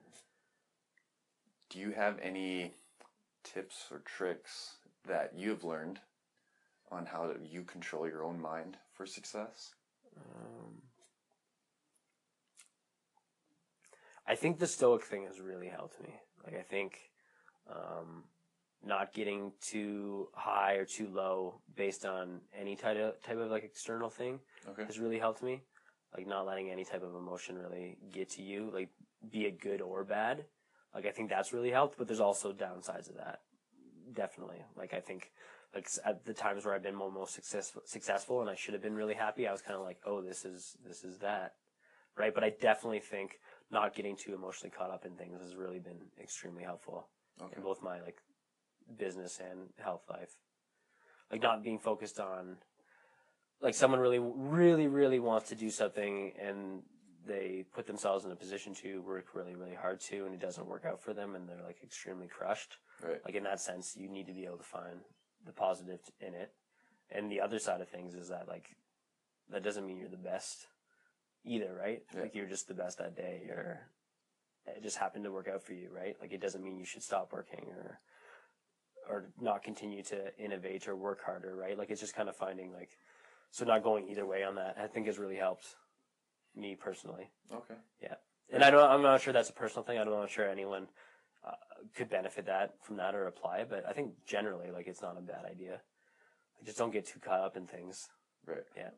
Do you have any tips or tricks that you've learned on how you control your own mind for success? I think the Stoic thing has really helped me. Like I think not getting too high or too low based on any type of like external thing has really helped me. Like not letting any type of emotion really get to you, like be it good or bad. Like I think that's really helped, but there's also downsides of that. Definitely. Like I think like at the times where I've been most successful and I should have been really happy, I was kind of like, oh, this is that. Right? But I definitely think not getting too emotionally caught up in things has really been extremely helpful in both my like business and health life. Like not being focused on, like someone really, really, really wants to do something and they put themselves in a position to work really, really hard to, and it doesn't work out for them and they're like extremely crushed. Right. Like in that sense, you need to be able to find the positive in it. And the other side of things is that like, that doesn't mean you're the best either, right? Yeah. Like you're just the best that day, it just happened to work out for you, right? Like it doesn't mean you should stop working or not continue to innovate or work harder, right? Like it's just kind of finding like, so not going either way on that, I think has really helped me personally. Okay. Yeah. And I'm not sure that's a personal thing. I'm not sure anyone could benefit from that or apply it, but I think generally like it's not a bad idea. Like, just don't get too caught up in things. Right. Yeah.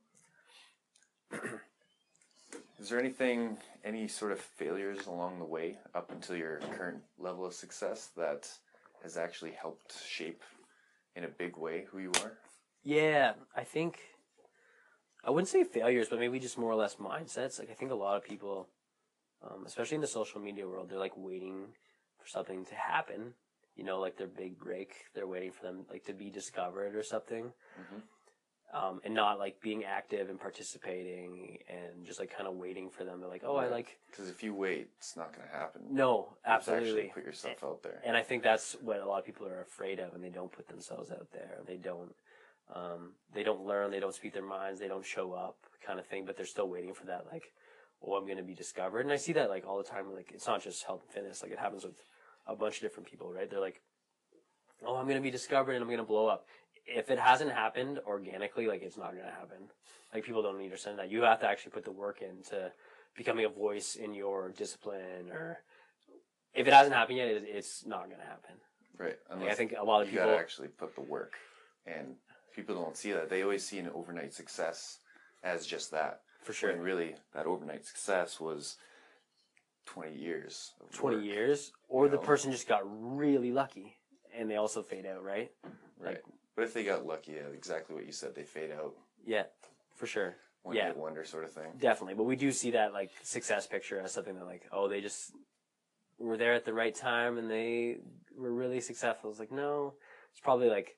Is there any sort of failures along the way up until your current level of success that has actually helped shape in a big way who you are? Yeah, I think, I wouldn't say failures, but maybe just more or less mindsets. Like I think a lot of people, especially in the social media world, they're like waiting for something to happen, like their big break. They're waiting for them like to be discovered or something. Mm-hmm. And not like being active and participating and just like kind of waiting for them to like, oh, because if you wait, it's not going to happen. No, absolutely. You have to actually put yourself out there. And I think that's what a lot of people are afraid of, and they don't put themselves out there. They don't learn, they don't speak their minds, they don't show up kind of thing, but they're still waiting for that, like, oh, I'm going to be discovered. And I see that like all the time, like it's not just health and fitness, like it happens with a bunch of different people, right? They're like, oh, I'm going to be discovered and I'm going to blow up. If it hasn't happened organically, like it's not going to happen. Like people don't understand that. You have to actually put the work into becoming a voice in your discipline, or if it hasn't happened yet, it's not going to happen. Right. Like, I think a lot of people... You got to actually put the work, and people don't see that. They always see an overnight success as just that. For sure. When really, that overnight success was 20 years of 20 work, years? Or the person just got really lucky, and they also fade out, right? Right. But if they got lucky, exactly what you said, they fade out. Yeah, for sure. One hit wonder sort of thing. Definitely. But we do see that like success picture as something that like, oh, they just were there at the right time and they were really successful. It's like, no, it's probably like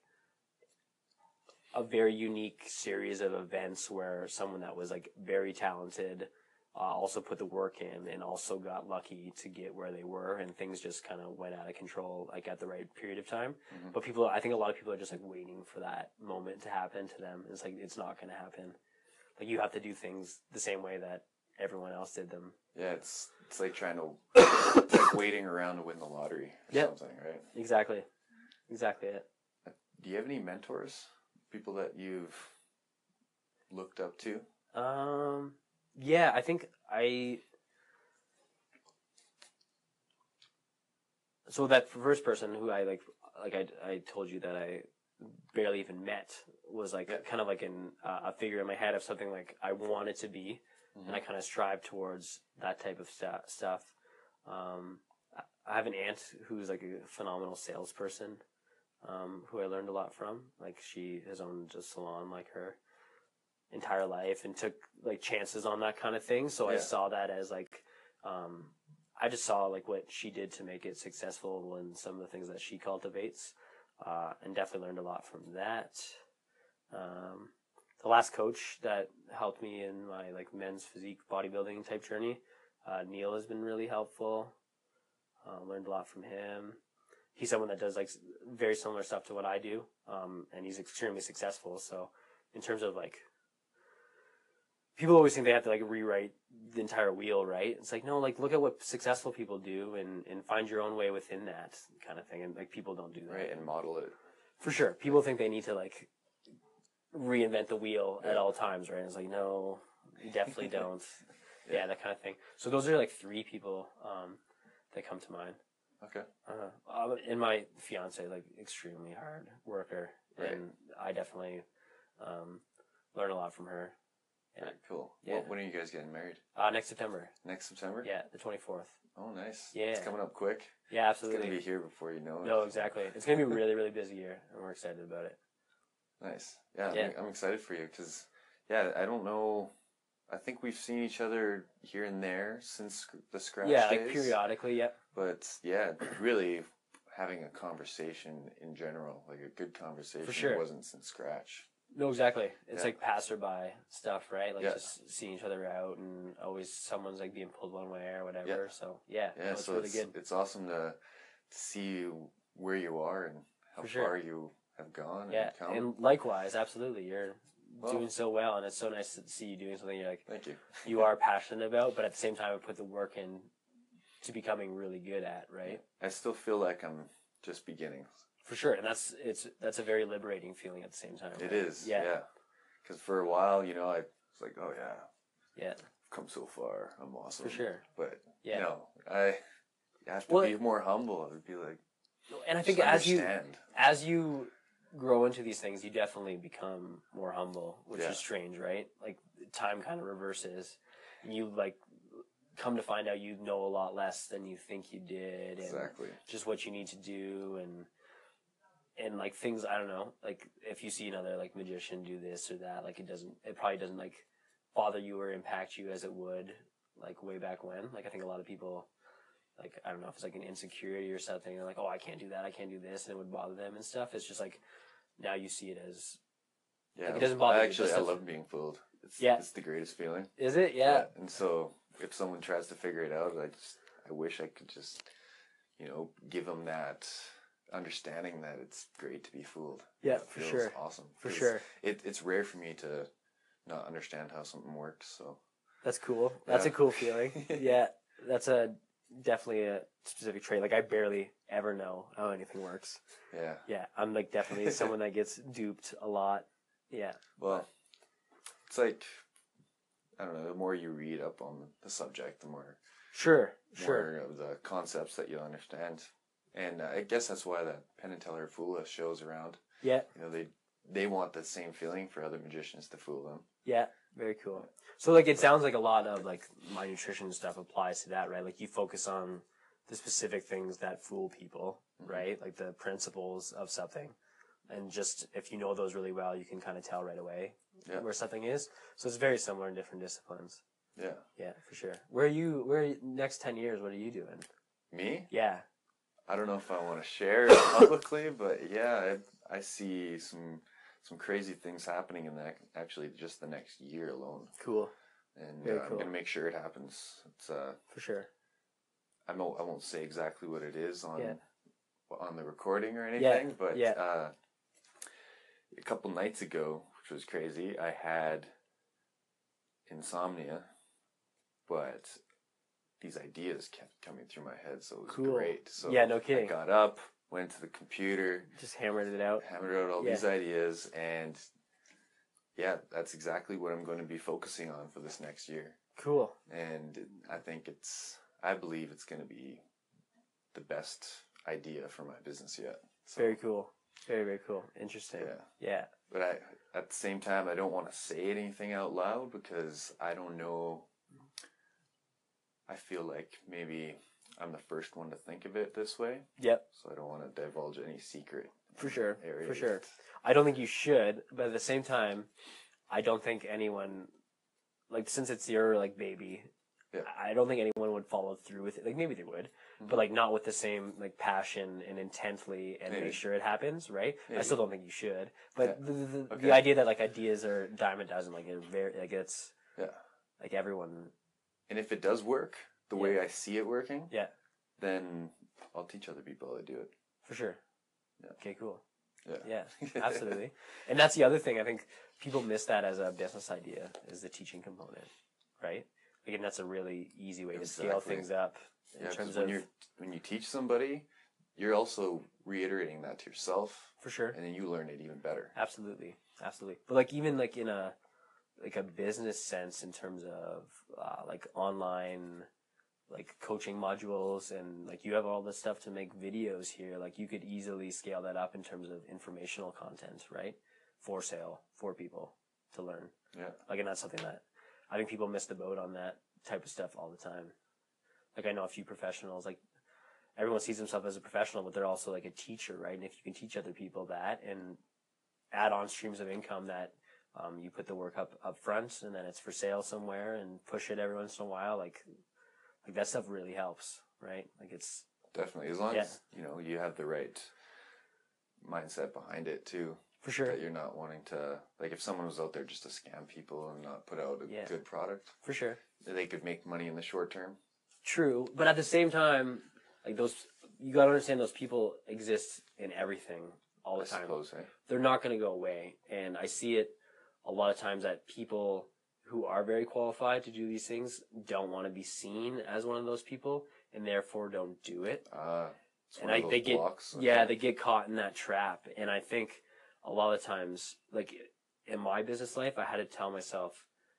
a very unique series of events where someone that was like very talented also put the work in and also got lucky to get where they were, and things just kind of went out of control like at the right period of time. Mm-hmm. But I think a lot of people are just like waiting for that moment to happen to them. It's like, it's not going to happen. Like you have to do things the same way that everyone else did them. Yeah, it's like it's like waiting around to win the lottery or something, right? Exactly it. Do you have any mentors, people that you've looked up to? Yeah, I think so that first person who I I told you that I barely even met was kind of like a figure in my head of something like I wanted to be, and I kind of strive towards that type of stuff. I have an aunt who's like a phenomenal salesperson, who I learned a lot from. Like she has owned a salon like her entire life and took like chances on that kind of thing. So I saw that as like, I just saw like what she did to make it successful and some of the things that she cultivates, and definitely learned a lot from that. The last coach that helped me in my like men's physique bodybuilding type journey, Neil, has been really helpful. Learned a lot from him. He's someone that does like very similar stuff to what I do, and he's extremely successful. So in terms of like, people always think they have to like rewrite the entire wheel, right? It's like, no, like look at what successful people do and find your own way within that kind of thing. And like people don't do that. Right, and model it. For sure. People think they need to like reinvent the wheel at all times, right? And it's like, no, you definitely don't. Yeah, that kind of thing. So those are like three people that come to mind. Okay. And my fiance, like extremely hard worker, and I definitely learn a lot from her. Yeah. Very cool. Yeah. When are you guys getting married? Next September. Next September? Yeah, the 24th. Oh, nice. Yeah. It's coming up quick. Yeah, absolutely. It's going to be here before you know it. No, exactly. It's going to be a really, really busy year, and we're excited about it. Nice. Yeah. I'm excited for you because, I don't know. I think we've seen each other here and there since the Scratch days. Like periodically, But, really having a conversation in general, like a good conversation, for sure. Wasn't since Scratch. No, exactly. It's like passerby stuff, right? Like just seeing each other out, and always someone's like being pulled one way or whatever. Yeah. So it's really good. It's awesome to see where you are and how far you have gone. Yeah, and likewise, absolutely, you're doing so well, and it's so nice to see you doing something you're like, thank you. You are passionate about, but at the same time, put the work in to becoming really good at, right? I still feel like I'm just beginning. For sure, and that's a very liberating feeling at the same time. It is, yeah. Because for a while, I was like, oh yeah, I've come so far, I'm awesome. For sure, but I have to be more humble. I'd be like, and I think as you grow into these things, you definitely become more humble, which is strange, right? Like time kind of reverses, and you like come to find out you know a lot less than you think you did, and just what you need to do, and like things, I don't know, like if you see another like magician do this or that, like it probably doesn't like bother you or impact you as it would like way back when. Like I think a lot of people, like, I don't know if it's like an insecurity or something, they're like, oh, I can't do that, I can't do this, and it would bother them and stuff. It's just like, now you see it as, like, it doesn't bother you. Actually, I love being fooled. It's the greatest feeling. Is it? Yeah. And so if someone tries to figure it out, I wish I could just, give them that understanding that it's great to be fooled. Yeah, for sure. Awesome. For sure. It's rare for me to not understand how something works. So that's cool. That's a cool feeling. Yeah, that's definitely a specific trait. Like I barely ever know how anything works. Yeah. Yeah, I'm like definitely someone that gets duped a lot. Yeah. Well, it's like, I don't know, the more you read up on the subject, the more more of the concepts that you understand. And I guess that's why the Penn and Teller Fool Us shows around. Yeah. They want the same feeling for other magicians to fool them. Yeah, very cool. So like it sounds like a lot of like my nutrition stuff applies to that, right? Like you focus on the specific things that fool people, right? Like the principles of something. And just if you know those really well, you can kind of tell right away where something is. So it's very similar in different disciplines. Yeah. Yeah, for sure. Where are you next 10 years, what are you doing? Me? Yeah. I don't know if I want to share it publicly, but I see some crazy things happening in actually just the next year alone. Cool. And I'm going to make sure it happens. It's for sure. I won't say exactly what it is on the recording or anything, but a couple nights ago, which was crazy, I had insomnia but these ideas kept coming through my head, so it was Cool. great. So Yeah, no kidding. I got up, went to the computer, Just hammered it out. hammered out all these ideas, and yeah, that's exactly what I'm going to be focusing on for this next year. Cool. And I believe it's going to be the best idea for my business yet. So, Very cool. Very, very cool. Interesting. Yeah. But at the same time, I don't want to say anything out loud because I don't know. I feel like maybe I'm the first one to think of it this way. Yep. So I don't want to divulge any secret. For sure. Areas. For sure. I don't think you should, but at the same time, I don't think anyone, like, since it's your, like, baby, I don't think anyone would follow through with it. Like, maybe they would, but, like, not with the same, like, passion and intently and make sure it happens, right? Maybe. I still don't think you should. But the idea that, like, ideas are dime a dozen, like, it's, like, everyone. And if it does work the way I see it working, then I'll teach other people how to do it. For sure. Yeah. Okay, cool. Yeah, absolutely. And that's the other thing. I think people miss that as a business idea, is the teaching component, right? Again, that's a really easy way to scale things up in terms of when you teach somebody, you're also reiterating that to yourself. For sure. And then you learn it even better. Absolutely. But like even like in a business sense, in terms of like online like coaching modules, and like you have all this stuff to make videos here, like you could easily scale that up in terms of informational content, right? For sale, for people to learn. Yeah. Like, and that's something that I think people miss the boat on, that type of stuff all the time. Like, I know a few professionals, like everyone sees themselves as a professional, but they're also like a teacher, right? And if you can teach other people that and add on streams of income that you put the work up front and then it's for sale somewhere and push it every once in a while, like that stuff really helps, right? Like, it's definitely, as long as you have the right mindset behind it too. For sure. That you're not wanting to, like, if someone was out there just to scam people and not put out a good product. For sure. They could make money in the short term. True, but at the same time, like you gotta understand those people exist in everything all the time. I suppose, They're not gonna go away, and I see it a lot of times that people who are very qualified to do these things don't want to be seen as one of those people, and therefore don't do it. And they get caught in that trap, and I think a lot of times, like in my business life, I had to tell myself,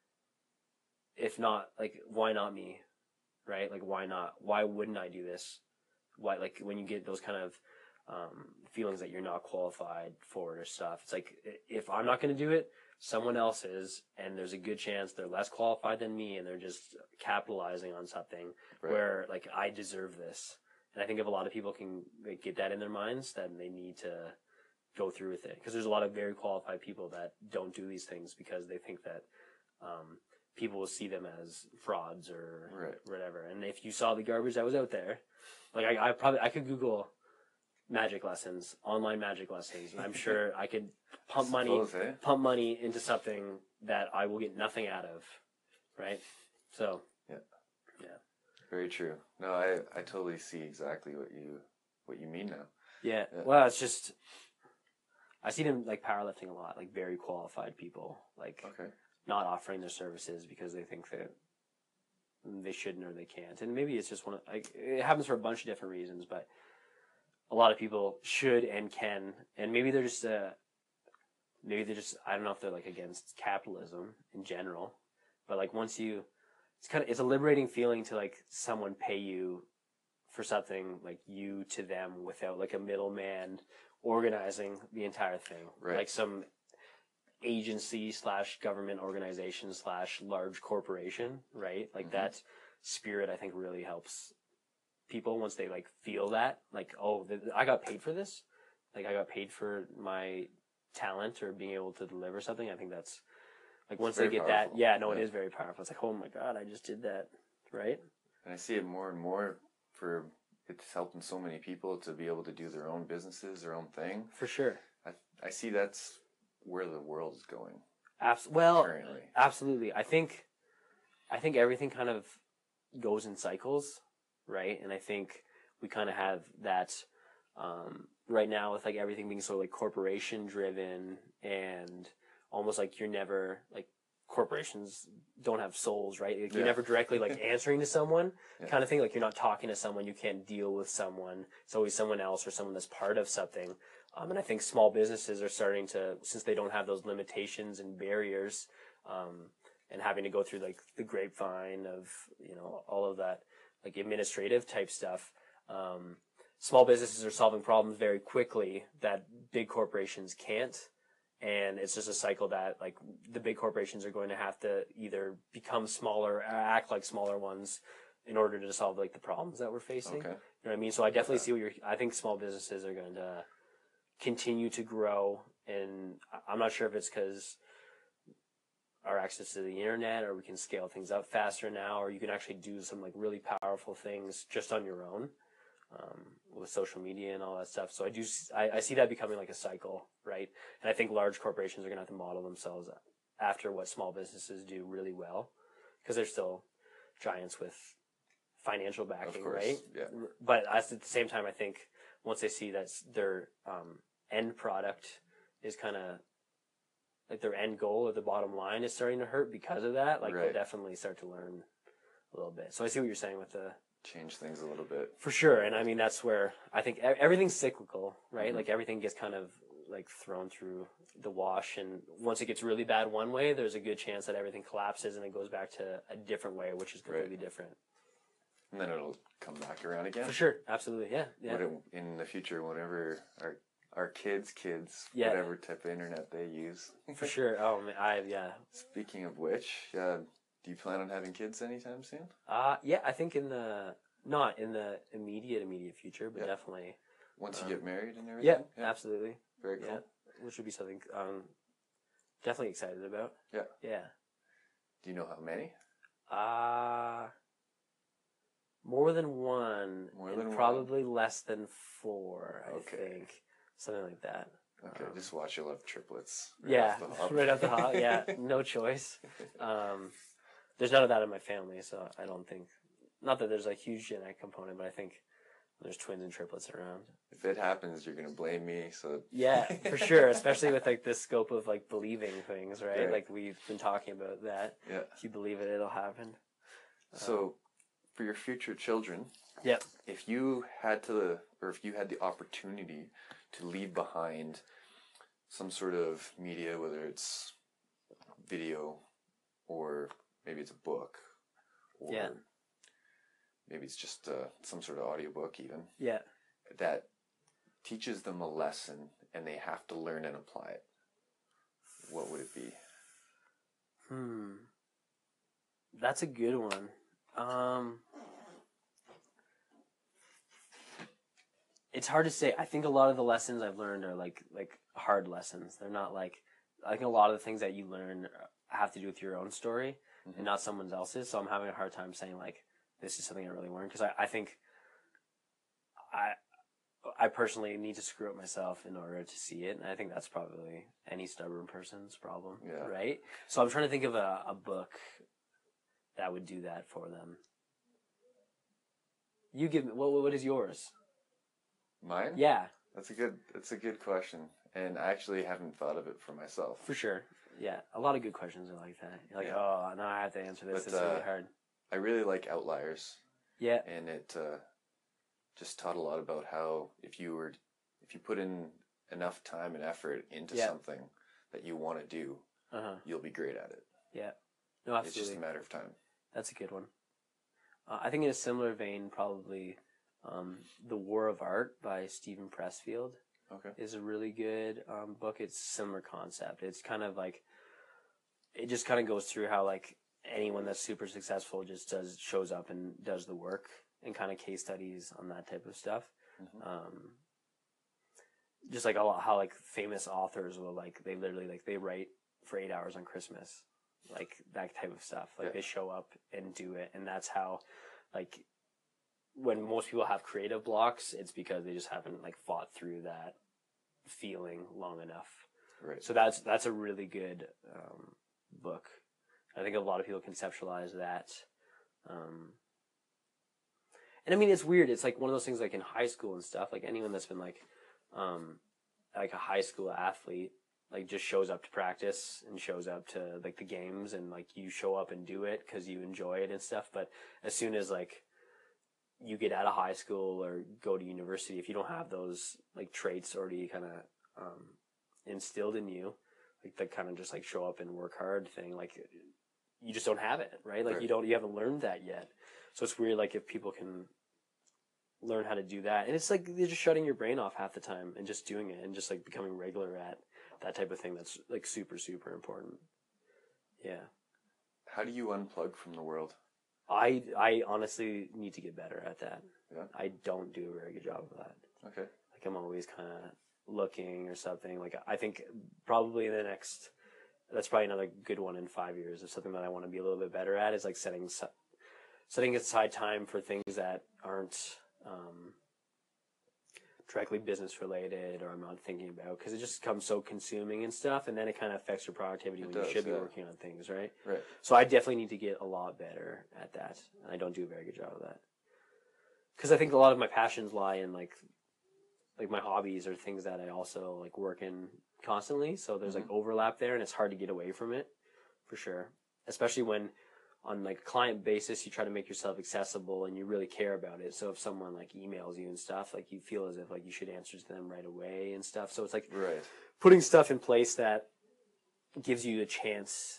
if not, like, why not me, right? Like, why not? Why wouldn't I do this? Why, like, when you get those kind of feelings that you're not qualified for it or stuff, it's like, if I'm not going to do it, someone else is, and there's a good chance they're less qualified than me, and they're just capitalizing on something where, like, I deserve this. And I think if a lot of people can get that in their minds, then they need to go through with it. Because there's a lot of very qualified people that don't do these things because they think that people will see them as frauds or whatever. And if you saw the garbage that was out there, like I could Google magic lessons, online magic lessons, and I'm sure I could pump money into something that I will get nothing out of, right? So yeah. Very true. No, I totally see exactly what you mean now. Yeah. Well, it's just I see them like powerlifting a lot, like very qualified people, like not offering their services because they think that they shouldn't or they can't. And maybe it's just it happens for a bunch of different reasons, but a lot of people should and can, and maybe they're just I don't know if they're like against capitalism in general, but like it's a liberating feeling to like someone pay you for something, like you to them, without like a middleman organizing the entire thing, like some agency / government organization / large corporation, right? Like that spirit, I think, really helps people once they like feel that, like, oh, I got paid for this, like I got paid for my talent or being able to deliver something. I think that's like once they get powerful. It is very powerful. It's like, oh my God, I just did that, right? And I see it more and more it's helping so many people to be able to do their own businesses, their own thing. For sure. I see that's where the world is going. Currently. Absolutely. I think everything kind of goes in cycles, right? And I think we kind of have that right now with like everything being so like corporation driven and almost like you're never like corporations don't have souls, right? Like, you're never directly like answering to someone kind of thing. Like, you're not talking to someone. You can't deal with someone. It's always someone else or someone that's part of something. And I think small businesses are starting to, since they don't have those limitations and barriers, and having to go through like the grapevine of, all of that like administrative type stuff. Small businesses are solving problems very quickly that big corporations can't. And it's just a cycle that like the big corporations are going to have to either become smaller, act like smaller ones in order to solve like the problems that we're facing. Okay. You know what I mean? So I definitely see I think small businesses are going to continue to grow. And I'm not sure if it's because our access to the internet, or we can scale things up faster now, or you can actually do some like really powerful things just on your own. With social media and all that stuff. So I see that becoming like a cycle, right? And I think large corporations are going to have to model themselves after what small businesses do really well, because they're still giants with financial backing, right? Yeah. But at the same time, I think once they see that their end product is kind of like their end goal or the bottom line is starting to hurt because of that, like they'll definitely start to learn a little bit. So I see what you're saying with the change things a little bit. For sure. And I mean, that's where I think everything's cyclical, right? Mm-hmm. Like everything gets kind of like thrown through the wash. And once it gets really bad one way, there's a good chance that everything collapses and it goes back to a different way, which is completely different. And then it'll come back around again. For sure. Absolutely. Yeah. In the future, whatever our kids, whatever type of internet they use. For sure. Oh, man, Speaking of which, do you plan on having kids anytime soon? Yeah, I think not in the immediate future, but definitely. Once you get married and everything? Yeah, absolutely. Very cool. Yeah, which would be something definitely excited about. Yeah. Yeah. Do you know how many? More than one. Probably less than 4, I think. Something like that. Okay, just watch. You'll have triplets. Right off the hop. Yeah, no choice. There's none of that in my family, so I don't think. Not that there's a huge genetic component, but I think there's twins and triplets around. If it happens, you're gonna blame me. So yeah, for sure. Especially with like this scope of like believing things, right? Like we've been talking about that. Yeah. If you believe it, it'll happen. So, for your future children, yep. If you had the opportunity to leave behind some sort of media, whether it's video or maybe it's a book, or maybe it's just some sort of audiobook even. Yeah. That teaches them a lesson and they have to learn and apply it. What would it be? That's a good one. It's hard to say. I think a lot of the lessons I've learned are like hard lessons. They're not like, I think a lot of the things that you learn have to do with your own story and not someone else's. So I'm having a hard time saying like, this is something I really learned. Because I think I personally need to screw up myself in order to see it. And I think that's probably any stubborn person's problem. Yeah. Right? So I'm trying to think of a book that would do that for them. You give me, what is yours? Mine? Yeah. That's a good question. And I actually haven't thought of it for myself. For sure. Yeah. A lot of good questions are like that. You're like, oh, now I have to answer this. It's really hard. I really like Outliers. Yeah. And it just taught a lot about how if you put in enough time and effort into something that you want to do, you'll be great at it. Yeah. No, absolutely. It's just a matter of time. That's a good one. I think in a similar vein, probably The War of Art by Stephen Pressfield is a really good book. It's a similar concept. It's kind of like, it just kind of goes through how like anyone that's super successful just shows up and does the work, and kind of case studies on that type of stuff. Just like how like famous authors will they literally they write for 8 hours on Christmas. Like that type of stuff. Like they show up and do it. And that's how, like, when most people have creative blocks, it's because they just haven't fought through that feeling long enough. Right. So that's a really good book. I think a lot of people conceptualize that. And I mean, it's weird. It's like one of those things like in high school and stuff, like anyone that's been like a high school athlete, like just shows up to practice and shows up to like the games, and like you show up and do it because you enjoy it and stuff. But as soon as like you get out of high school or go to university, if you don't have those like traits already kind of instilled in you, like the kind of just like show up and work hard thing, like you just don't have it, right? Like you haven't learned that yet. So it's weird, like if people can learn how to do that, and it's like they're just shutting your brain off half the time and just doing it and just like becoming regular at that type of thing. That's like super, super important. Yeah. How do you unplug from the world? I honestly need to get better at that. Yeah. I don't do a very good job of that. Okay. Like I'm always kind of looking or something. Like I think probably that's probably another good one in 5 years of something that I want to be a little bit better at is like setting aside time for things that aren't directly business related or I'm not thinking about, because it just becomes so consuming and stuff, and then it kind of affects your productivity when you should be working on things, right? Right. So I definitely need to get a lot better at that, and I don't do a very good job of that. Because I think a lot of my passions lie in like my hobbies or things that I also like work in constantly. So there's like overlap there, and it's hard to get away from it, for sure. Especially when on like a client basis, you try to make yourself accessible and you really care about it. So if someone like emails you and stuff, like you feel as if like you should answer to them right away and stuff. So it's like putting stuff in place that gives you a chance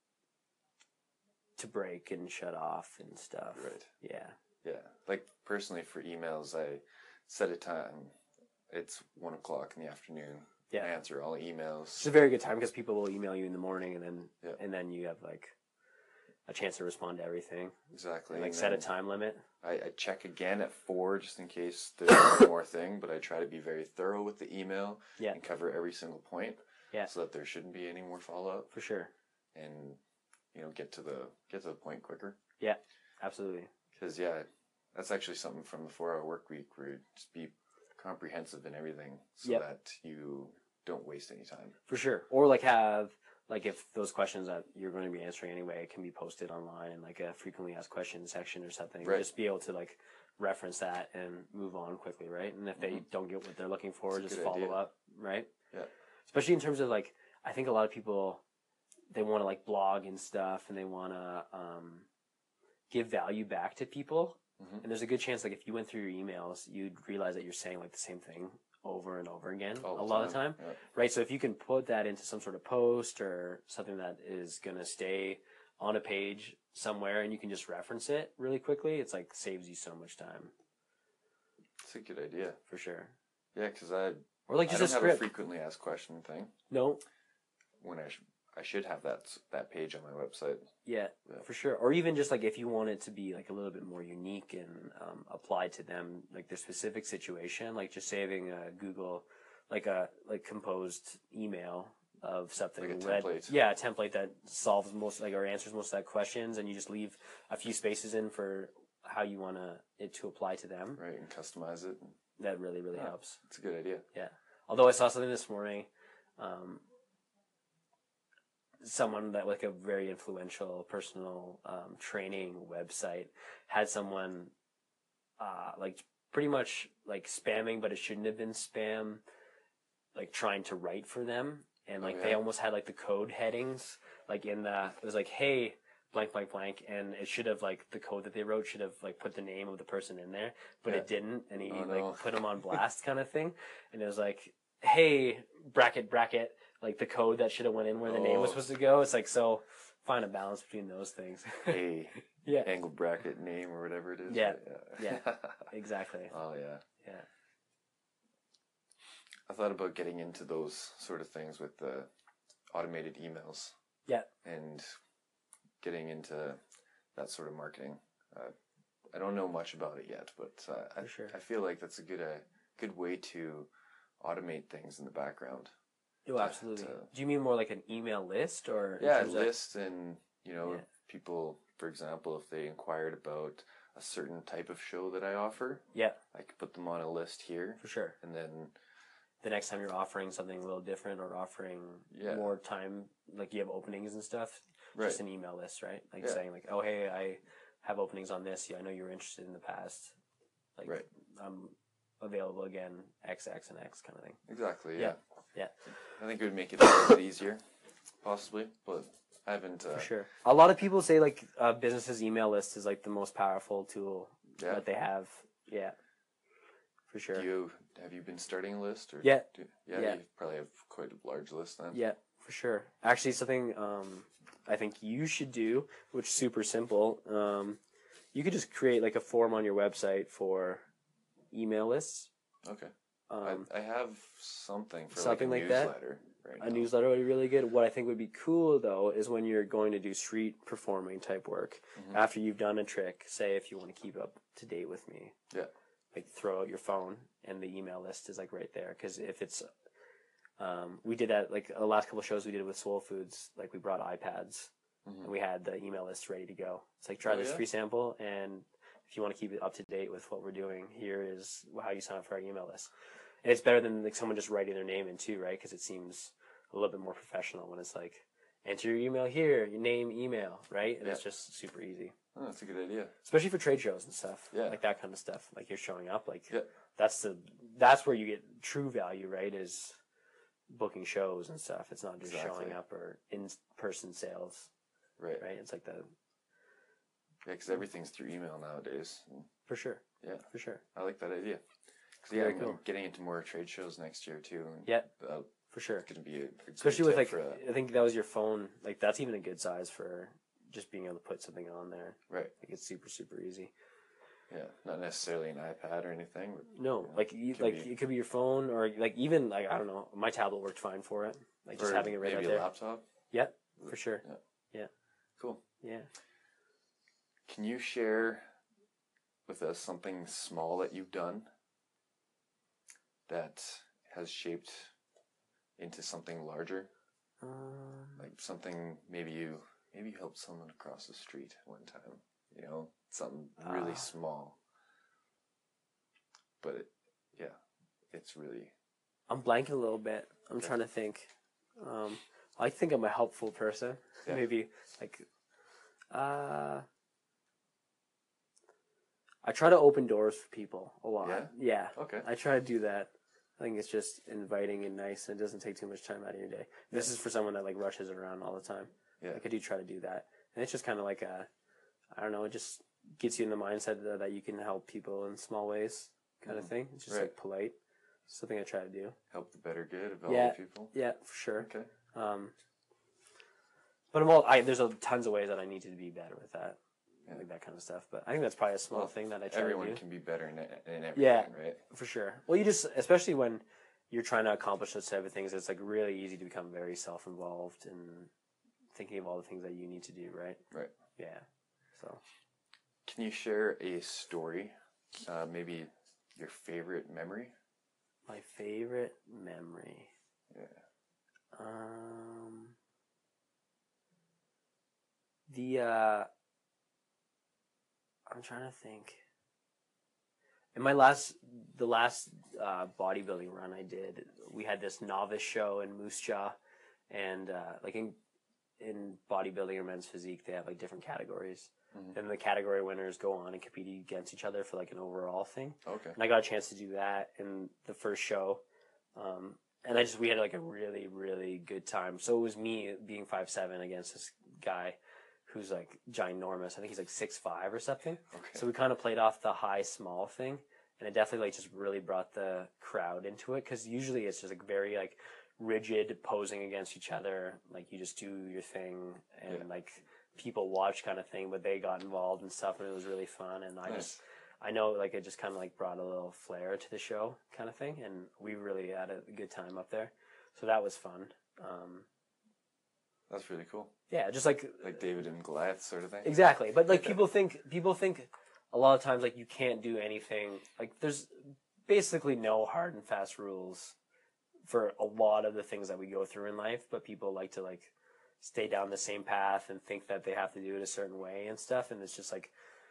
to break and shut off and stuff. Right. Yeah. Yeah. Like personally for emails, I set a time. It's 1 o'clock in the afternoon. I answer all emails. It's a very good time because people will email you in the morning and then you have like a chance to respond to everything. Exactly. And like set a time limit. I check again at 4 just in case there's one more thing, but I try to be very thorough with the email and cover every single point so that there shouldn't be any more follow-up. For sure. And, get to the point quicker. Yeah, absolutely. Because, that's actually something from the 4-hour work week where you just be comprehensive in everything so that you don't waste any time. For sure. Or like have... Like if those questions that you're going to be answering anyway can be posted online in like a frequently asked questions section or something, just be able to like reference that and move on quickly, right? And if they don't get what they're looking for, just follow up, right? Yeah. Especially in terms of like, I think a lot of people, they want to like blog and stuff and they want to give value back to people. And there's a good chance like if you went through your emails, you'd realize that you're saying like the same thing over and over again a lot of the time, right? So if you can put that into some sort of post or something that is going to stay on a page somewhere and you can just reference it really quickly, it's like saves you so much time. It's a good idea. For sure. Yeah, because I don't have a frequently asked question thing. No. When I should have that page on my website. Yeah, for sure. Or even just like if you want it to be like a little bit more unique and applied to them, like their specific situation, like just saving a Google, like a composed email of something. Like a template. A template that solves most or answers most of that questions, and you just leave a few spaces in for how you want it to apply to them. Right, and customize it. That really, really helps. It's a good idea. Yeah. Although I saw something this morning, someone that like a very influential personal training website had someone like pretty much like spamming, but it shouldn't have been spam, like trying to write for them, and like they almost had like the code headings like it was like, hey, blank blank blank, and it should have like the code that they wrote should have like put the name of the person in there, but it didn't, and he put them on blast kind of thing, and it was like, hey, bracket bracket, like the code that should have went in where the name was supposed to go. It's like, so find a balance between those things. Hey, angle bracket name or whatever it is. Yeah, exactly. Oh yeah. Yeah. I thought about getting into those sort of things with the automated emails. Yeah. And getting into that sort of marketing. I don't know much about it yet, but I feel like that's a good way to automate things in the background. Oh, absolutely. Do you mean more like an email list or? Yeah, list and, people, for example, if they inquired about a certain type of show that I offer, I could put them on a list here. For sure. And then the next time you're offering something a little different or offering more time, like you have openings and stuff, just an email list, right? Like saying like, oh, hey, I have openings on this. Yeah, I know you were interested in the past. Like, I'm available again, X, and X kind of thing. Exactly, yeah. Yeah. I think it would make it a little bit easier, possibly, but I haven't. For sure. A lot of people say like businesses' email list is like the most powerful tool that they have. Yeah. For sure. Have you been starting a list? Or Yeah. You probably have quite a large list then. Yeah, for sure. Actually, something I think you should do, which is super simple. You could just create like a form on your website for email lists. Okay. I have something for something like a newsletter right now. A newsletter would be really good. What I think would be cool though is when you're going to do street performing type work. Mm-hmm. After you've done a trick, say if you want to keep up to date with me. Yeah. Like throw out your phone and the email list is like right there. Because if it's, we did that like the last couple of shows we did with Soul Foods. Like we brought iPads and we had the email list ready to go. It's like try this free sample, and if you want to keep it up to date with what we're doing, here is how you sign up for our email list. And it's better than like someone just writing their name in too, right? Because it seems a little bit more professional when it's like enter your email here, your name, email, right? And it's just super easy. Oh, that's a good idea. Especially for trade shows and stuff. Yeah. Like that kind of stuff. Like you're showing up, like that's where you get true value, right? Is booking shows and stuff. It's not just showing up or in-person sales. Right. Right? It's like the... Yeah, because everything's through email nowadays. For sure. Yeah. For sure. I like that idea. Because I'm getting into more trade shows next year too. And for sure. It's going to be a especially with like, I think that was your phone. Like that's even a good size for just being able to put something on there. Right. Like it's super, super easy. Yeah, not necessarily an iPad or anything. But, no, it could be your phone or like even like I don't know. My tablet worked fine for it. Like just having it right there. Maybe a laptop. Yeah, for sure. Yeah. Cool. Yeah. Can you share with us something small that you've done that has shaped into something larger? Like something maybe you helped someone across the street one time. You know, something really small. But it's really... I'm blanking a little bit. I'm trying to think. I think I'm a helpful person. Yeah. Maybe like... I try to open doors for people a lot. Yeah. Okay. I try to do that. I think it's just inviting and nice, and it doesn't take too much time out of your day. This is for someone that like rushes around all the time. Yeah. Like I do try to do that, and it's just kind of like I don't know, it just gets you in the mindset that you can help people in small ways, kind of thing. It's just like polite. It's something I try to do. Help the better good of all people. Yeah, for sure. Okay. But there's tons of ways that I need to be better with that. Yeah. Like that kind of stuff. But I think that's probably a small thing that I try to do. Everyone can be better in everything, right? For sure. Well, especially when you're trying to accomplish those type of things, it's like really easy to become very self-involved and thinking of all the things that you need to do, right? Right. Yeah. So. Can you share a story? Maybe your favorite memory? My favorite memory. Yeah. I'm trying to think. In the last bodybuilding run I did, we had this novice show in Moose Jaw, and like in bodybuilding or men's physique, they have like different categories. Mm-hmm. And the category winners go on and compete against each other for like an overall thing. Okay. And I got a chance to do that in the first show. And we had like a really, really good time. So it was me being 5'7" against this guy who's like ginormous. I think he's like 6'5" or something. Okay. So we kind of played off the high small thing, and it definitely like just really brought the crowd into it, because usually it's just like very like rigid posing against each other, like you just do your thing and like people watch kind of thing, but they got involved and stuff, and it was really fun. And I know like it just kind of like brought a little flair to the show kind of thing, and we really had a good time up there. So that was fun. That's really cool. Yeah, just like David and Goliath sort of thing. Exactly, but like people think a lot of times like you can't do anything. Like there's basically no hard and fast rules for a lot of the things that we go through in life, but people like to like stay down the same path and think that they have to do it a certain way and stuff, and it's just like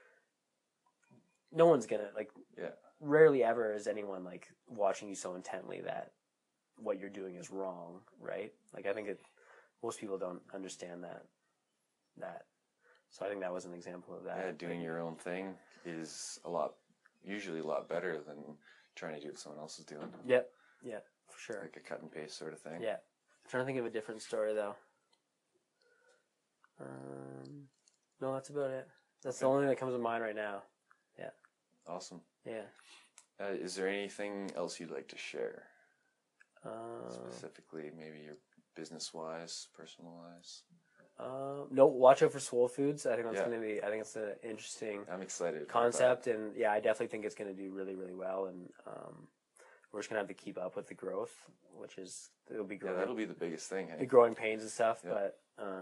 no one's gonna like. Yeah. Rarely ever is anyone like watching you so intently that what you're doing is wrong, right? Like I think most people don't understand that. So I think that was an example of that. Yeah, doing your own thing is usually a lot better than trying to do what someone else is doing. Yep. Yeah, for sure. Like a cut and paste sort of thing. Yeah. I'm trying to think of a different story though. No, that's about it. That's the only thing that comes to mind right now. Yeah. Awesome. Yeah. Is there anything else you'd like to share? Specifically, maybe your business-wise, personal-wise? No, watch out for Swole Foods. I think that's going to be. I think it's an interesting. I'm excited. Concept, and I definitely think it's going to do really, really well. And we're just going to have to keep up with the growth, which is it'll be growing. Yeah, that'll be the biggest thing. Hey? The growing pains and stuff, but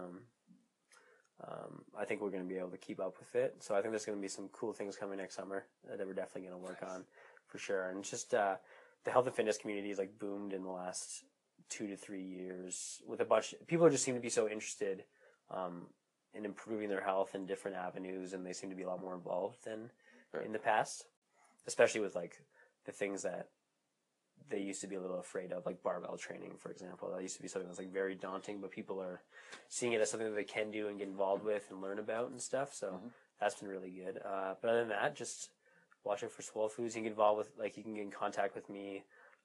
I think we're going to be able to keep up with it. So I think there's going to be some cool things coming next summer that we're definitely going to work on for sure. And just the health and fitness community has like boomed in the last 2 to 3 years with a bunch. People just seem to be so interested in improving their health in different avenues, and they seem to be a lot more involved than in the past, especially with like the things that they used to be a little afraid of, like barbell training, for example. That used to be something that's like very daunting, but people are seeing it as something that they can do and get involved with and learn about and stuff. So that's been really good. But other than that, just watch out for Swole Foods. You can get involved with, like, you can get in contact with me.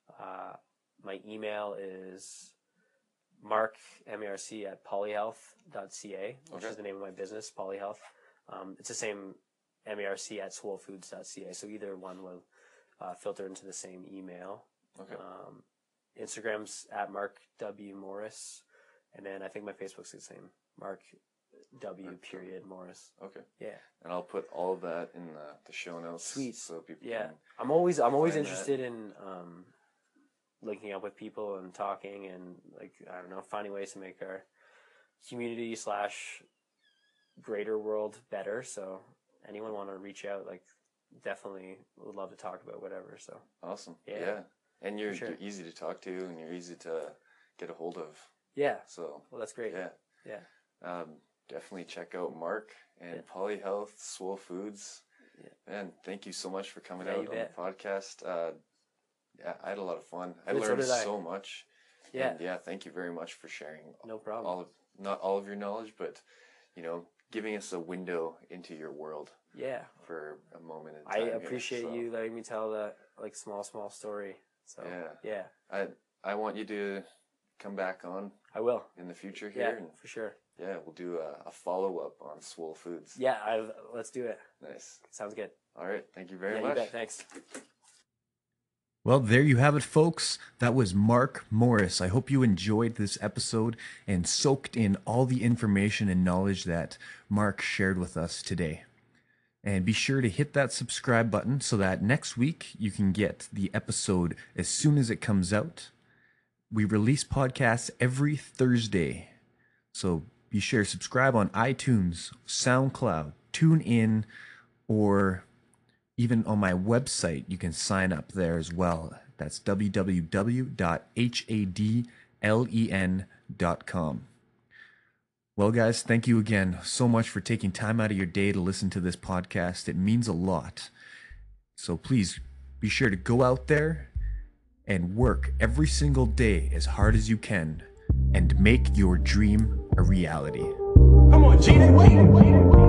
My email is marc, marc@polyhealth.ca, which is the name of my business, Polyhealth. It's the same marc@swolefoods.ca, so either one will filter into the same email. Okay. Instagram's @MarcWMorris, and then I think my Facebook's the same, MarcW.Morris. Okay. Yeah. And I'll put all of that in the show notes. Sweet. So people can I'm always interested in linking up with people and talking and, like, I don't know, finding ways to make our community / greater world better. So anyone want to reach out, like, definitely would love to talk about whatever. So awesome. Yeah. And you're easy to talk to, and you're easy to get a hold of. Yeah. So that's great. Yeah. Definitely check out Marc and Polyhealth, Swole Foods. Yeah. Man, thank you so much for coming out on the podcast. I had a lot of fun. I learned so much. Yeah. And thank you very much for sharing. No problem. Not all of your knowledge, but, you know, giving us a window into your world. Yeah. For a moment in time. I appreciate you letting me tell that, like, small story. So yeah. I want you to come back on. I will in the future here. Yeah, for sure. Yeah, we'll do a follow-up on Swole Foods. Yeah, let's do it. Nice. Sounds good. All right. Thank you very much. You bet. Thanks. Well, there you have it, folks. That was Marc Morris. I hope you enjoyed this episode and soaked in all the information and knowledge that Marc shared with us today. And be sure to hit that subscribe button so that next week you can get the episode as soon as it comes out. We release podcasts every Thursday. So be sure to subscribe on iTunes, SoundCloud, TuneIn, or even on my website. You can sign up there as well. That's www.hadlen.com. Well, guys, thank you again so much for taking time out of your day to listen to this podcast. It means a lot. So please be sure to go out there and work every single day as hard as you can and make your dream a reality. Come on, Gina, wait.